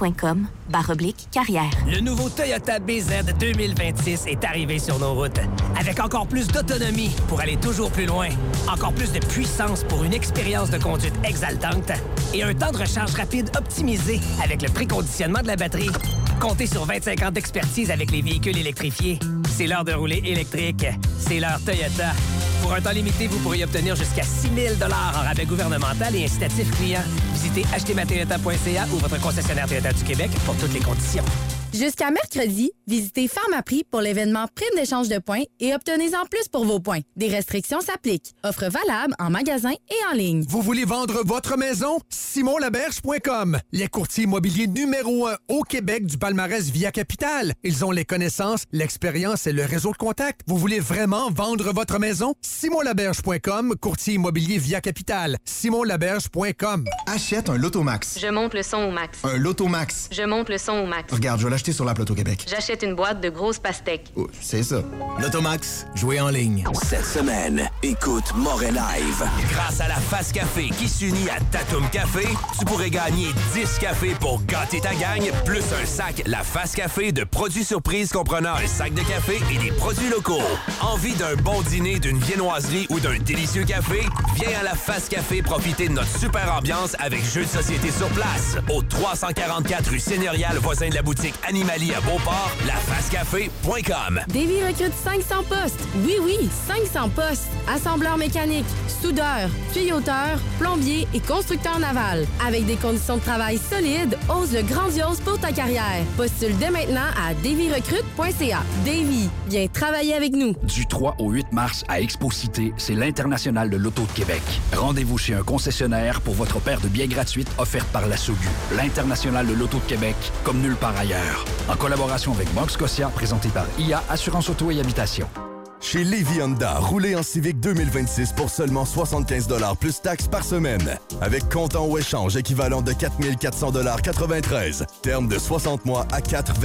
cepac.com/carrière. Le nouveau Toyota BZ 2026 est arrivé sur nos routes. Avec encore plus d'autonomie pour aller toujours plus loin, encore plus de puissance pour une expérience de conduite exaltante et un temps de recharge rapide optimisé avec le préconditionnement de la batterie. Comptez sur 25 ans d'expertise avec les véhicules électrifiés. C'est l'heure de rouler électrique. C'est l'heure Toyota. Pour un temps limité, vous pourriez obtenir jusqu'à 6 000 $ en rabais gouvernemental et incitatif client. Visitez achetezmatoyota.ca ou votre concessionnaire Toyota du Québec pour toutes les conditions. Jusqu'à mercredi, visitez Pharmaprix pour l'événement Prime d'échange de points et obtenez-en plus pour vos points. Des restrictions s'appliquent. Offre valable en magasin et en ligne. Vous voulez vendre votre maison? SimonLaberge.com. Les courtiers immobiliers numéro 1 au Québec du palmarès Via Capital. Ils ont les connaissances, l'expérience et le réseau de contacts. Vous voulez vraiment vendre votre maison? SimonLaberge.com, courtier immobilier Via Capital. SimonLaberge.com. Achète un Lotomax. Je monte le son au max. Un Lotomax. Je monte le son au max. Regarde, je vais l'acheter sur la Plateau Québec. J'achète une boîte de grosses pastèques. Oh, c'est ça. Lotomax, jouer en ligne. Cette semaine, écoute Moret Live. Grâce à la Face Café qui s'unit à Tatum Café, tu pourrais gagner 10 cafés pour gâter ta gang, plus un sac La Face Café de produits surprises comprenant un sac de café et des produits locaux. Envie d'un bon dîner, d'une viennoiserie ou d'un délicieux café? Viens à la Face Café profiter de notre super ambiance avec jeux de société sur place. Au 344 rue Seigneurial, voisin de la boutique Animali à Beauport, lafacecafé.com. Davy recrute 500 postes. Oui, 500 postes. Assembleur mécanique, soudeur, tuyauteur, plombier et constructeur naval. Avec des conditions de travail solides, ose le grandiose pour ta carrière. Postule dès maintenant à davyrecrute.ca. Davy, viens travailler avec nous. Du 3 au 8 mars à Expo Cité, c'est l'International de l'Auto de Québec. Rendez-vous chez un concessionnaire pour votre paire de billets gratuites offerte par la SOGU. L'International de l'Auto de Québec, comme nulle part ailleurs. En collaboration avec Box Scotia, présenté par IA Assurance Auto et Habitation. Chez Lévis Honda, roulez en Civic 2026 pour seulement 75 $ plus taxes par semaine. Avec comptant ou échange équivalent de 4 400,93 $. Terme de 60 mois à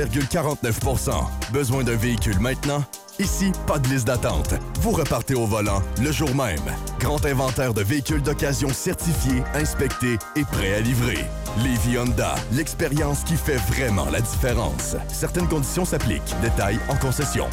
4,49 %. Besoin d'un véhicule maintenant? Ici, pas de liste d'attente. Vous repartez au volant le jour même. Grand inventaire de véhicules d'occasion certifiés, inspectés et prêts à livrer. Lévis Honda, l'expérience qui fait vraiment la différence. Certaines conditions s'appliquent. Détails en concession.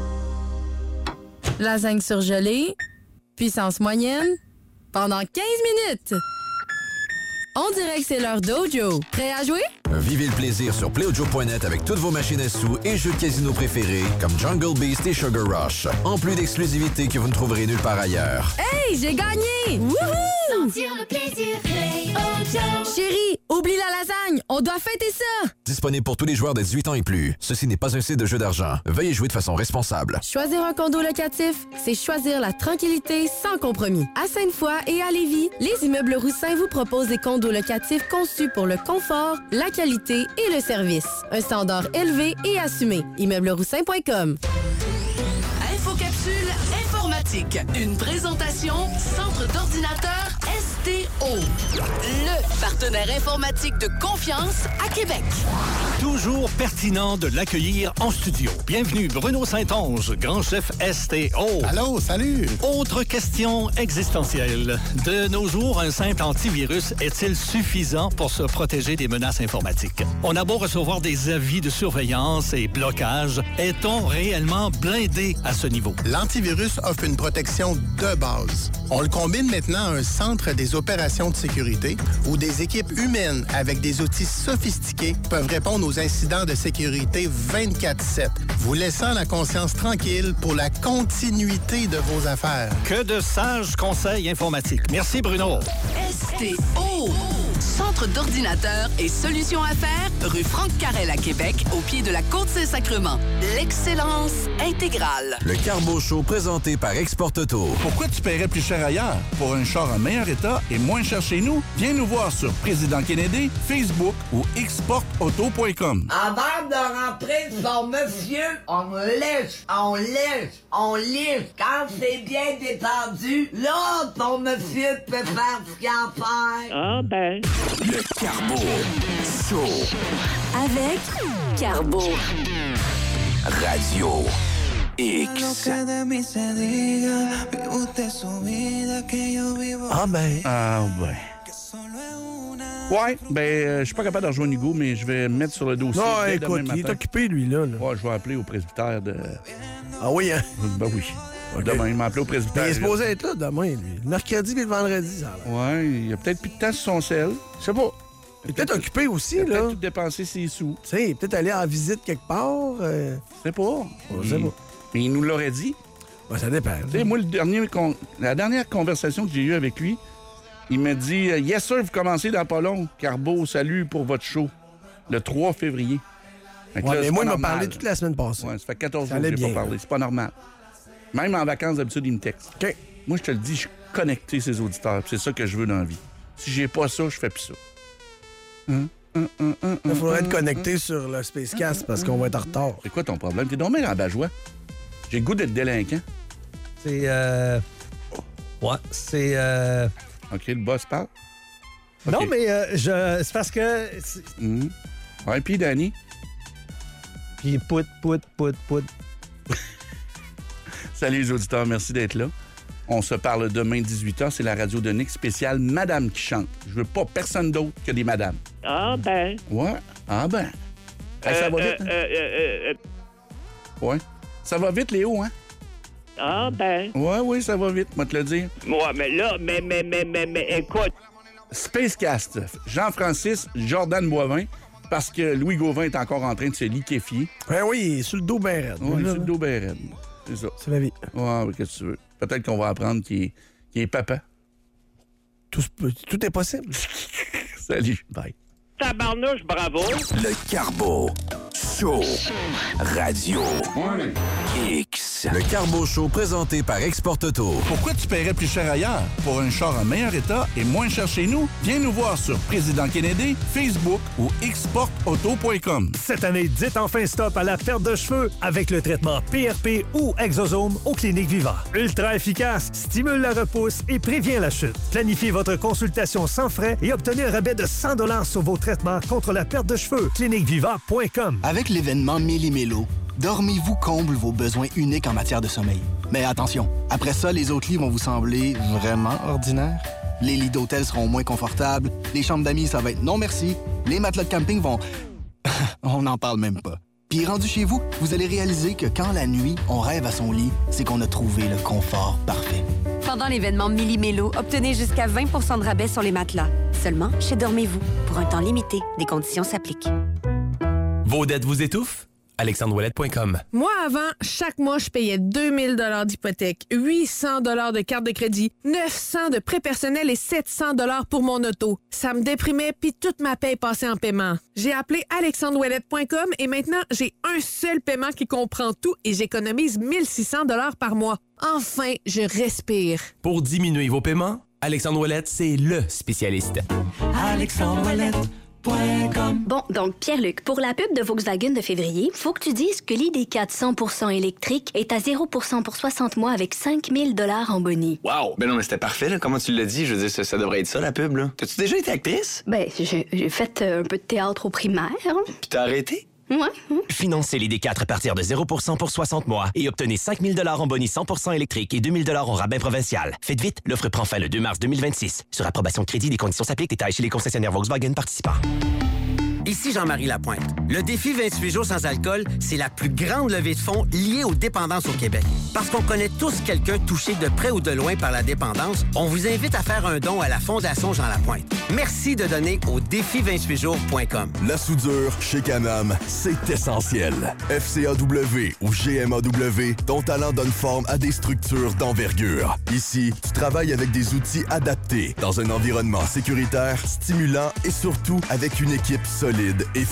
Lasagne surgelée, puissance moyenne, pendant 15 minutes. On dirait que c'est l'heure d'Ojo. Prêt à jouer? Vivez le plaisir sur PlayOjo.net avec toutes vos machines à sous et jeux de casino préférés comme Jungle Beast et Sugar Rush. En plus d'exclusivités que vous ne trouverez nulle part ailleurs. Hey, j'ai gagné! Wouhou! Sentir le plaisir, PlayOjo. Chérie, oublie la lasagne, on doit fêter ça! Disponible pour tous les joueurs de 18 ans et plus. Ceci n'est pas un site de jeu d'argent. Veuillez jouer de façon responsable. Choisir un condo locatif, c'est choisir la tranquillité sans compromis. À Sainte-Foy et à Lévis, les immeubles Roussin vous proposent des condos locatifs conçus pour le confort, la qualité et le service. Un standard élevé et assumé. Immeublesroussin.com. Infocapsule informatique. Une présentation Centre d'ordinateur ST. STO, le partenaire informatique de confiance à Québec. Toujours pertinent de l'accueillir en studio. Bienvenue, Bruno Saint-Onge, grand chef STO. Allô, salut. Autre question existentielle. De nos jours, un simple antivirus est-il suffisant pour se protéger des menaces informatiques? On a beau recevoir des avis de surveillance et blocage, est-on réellement blindé à ce niveau? L'antivirus offre une protection de base. On le combine maintenant à un centre des opérations de sécurité où des équipes humaines avec des outils sophistiqués peuvent répondre aux incidents de sécurité 24/7, vous laissant la conscience tranquille pour la continuité de vos affaires. Que de sages conseils informatiques. Merci, Bruno. STO, Centre d'ordinateurs et solutions affaires, rue Franck-Carrel à Québec, au pied de la Côte-Saint-Sacrement. L'excellence intégrale. Le Carbo Show présenté par Export Auto. Pourquoi tu paierais plus cher ailleurs? Pour un char en meilleur état et moins cher chez nous? Viens nous voir sur Président Kennedy, Facebook ou exportauto.com. Avant de rentrer son monsieur, on lèche. Quand c'est bien détendu, là, ton monsieur peut faire ce qu'il a à faire. Ah ben. Le Carbo Show. Avec Carbo. Radio X. Ah ben. Ouais, je suis pas capable de rejoindre Hugo, mais je vais me mettre sur le dossier. Non, écoute, il est occupé, lui, là. Ouais, je vais appeler au presbytère de... Ah oui, hein? Ben oui. Okay. Demain, il m'a appelé au presbytère. Il est supposé être là demain, lui. Le mercredi et le vendredi, ça a l'air. Ouais, il a peut-être plus de temps sur son sel. Je sais pas. Il est peut-être occupé aussi, là. Il a peut-être tout dépensé ses sous. Tu sais, peut-être aller en visite quelque part. Je sais pas. Je sais pas. Mais il nous l'aurait dit. Ouais, ça dépend. Tu sais, moi, la dernière conversation que j'ai eue avec lui, il m'a dit « Yes, sir, vous commencez dans pas long. Carbo, salut pour votre show. » Le 3 février. Ouais, là, mais moi, il m'a parlé toute la semaine passée. Ouais, ça fait 14 jours que je n'ai pas parlé. C'est pas normal. Même en vacances, d'habitude, il me texte. OK. Moi, je te le dis, je suis connecté ces auditeurs. C'est ça que je veux dans la vie. Si j'ai pas ça, je fais plus ça. Il faudrait être connecté sur le Spacecast parce qu'on va être en retard. C'est quoi ton problème? T'es donc bien rabat-joie. J'ai le goût d'être délinquant. C'est, Ouais, c'est, OK, le boss parle? Okay. Non, mais c'est parce que... Ouais, puis Danny? Puis pout. Salut les auditeurs, merci d'être là. On se parle demain 18h, c'est la radio de Nick spéciale Madame qui chante. Je veux pas personne d'autre que des madames. Ah ben. Ouais, ah ben. Ça va vite, hein? Ouais. Ça va vite, Léo, hein? Ah ben. Ouais, oui, ça va vite, moi te le dire. Ouais, mais là, mais écoute. Spacecast, Jean-Francis Jordan Boivin, parce que Louis Gauvin est encore en train de se liquéfier. Ben oui, sur le dos bien raide. Oui, sur le dos bien raide. C'est ça. C'est la vie. Ouais, mais qu'est-ce que tu veux? Peut-être qu'on va apprendre qu'il est papa. Tout est possible. Salut. Bye. Tabarnouche, bravo. Le Carbo Show. Radio X. Le Carbo Show présenté par Export Auto. Pourquoi tu paierais plus cher ailleurs? Pour un char en meilleur état et moins cher chez nous? Viens nous voir sur Président Kennedy, Facebook ou exportauto.com. Cette année, dites enfin stop à la perte de cheveux avec le traitement PRP ou Exosome aux cliniques Viva. Ultra efficace, stimule la repousse et prévient la chute. Planifiez votre consultation sans frais et obtenez un rabais de 100 $ sur vos traitements contre la perte de cheveux. cliniqueviva.com. Avec l'événement Méli-Mélo, Dormez-vous comble vos besoins uniques en matière de sommeil. Mais attention, après ça, les autres lits vont vous sembler vraiment ordinaires. Les lits d'hôtel seront moins confortables, les chambres d'amis, ça va être non merci, les matelas de camping vont... on n'en parle même pas. Puis rendu chez vous, vous allez réaliser que quand la nuit, on rêve à son lit, c'est qu'on a trouvé le confort parfait. Pendant l'événement Méli-Mélo, obtenez jusqu'à 20 % de rabais sur les matelas. Seulement chez Dormez-vous. Pour un temps limité, des conditions s'appliquent. Vos dettes vous étouffent? AlexandreOuellette.com. Moi, avant, chaque mois, je payais 2000 $ d'hypothèque, 800 $ de carte de crédit, 900 de prêt personnel et 700 $ pour mon auto. Ça me déprimait, puis toute ma paye passait en paiement. J'ai appelé AlexandreOuellette.com et maintenant, j'ai un seul paiement qui comprend tout et j'économise 1600 $ par mois. Enfin, je respire. Pour diminuer vos paiements, Alexandre Ouellette, c'est le spécialiste. AlexandreOuellette.com Bon, donc Pierre-Luc, pour la pub de Volkswagen de février, faut que tu dises que l'ID4 100% électrique est à 0% pour 60 mois avec 5 000 $ en boni. Wow! Ben non, mais c'était parfait, là. Comment tu l'as dit? Je veux dire, ça devrait être ça, la pub, là. T'as-tu déjà été actrice? Ben, j'ai fait un peu de théâtre au primaire. Puis t'as arrêté? Ouais. Financez l'ID4 à partir de 0% pour 60 mois et obtenez 5 000 $ en bonus 100% électrique et 2 000 $ en rabais provincial. Faites vite, l'offre prend fin le 2 mars 2026. Sur approbation de crédit, des conditions s'appliquent. Détails chez les concessionnaires Volkswagen participants. Ici Jean-Marie Lapointe. Le défi 28 jours sans alcool, c'est la plus grande levée de fonds liée aux dépendances au Québec. Parce qu'on connaît tous quelqu'un touché de près ou de loin par la dépendance, on vous invite à faire un don à la Fondation Jean Lapointe. Merci de donner au défi28jours.com. La soudure chez Can-Am, c'est essentiel. FCAW ou GMAW, ton talent donne forme à des structures d'envergure. Ici, tu travailles avec des outils adaptés, dans un environnement sécuritaire, stimulant et surtout avec une équipe solide et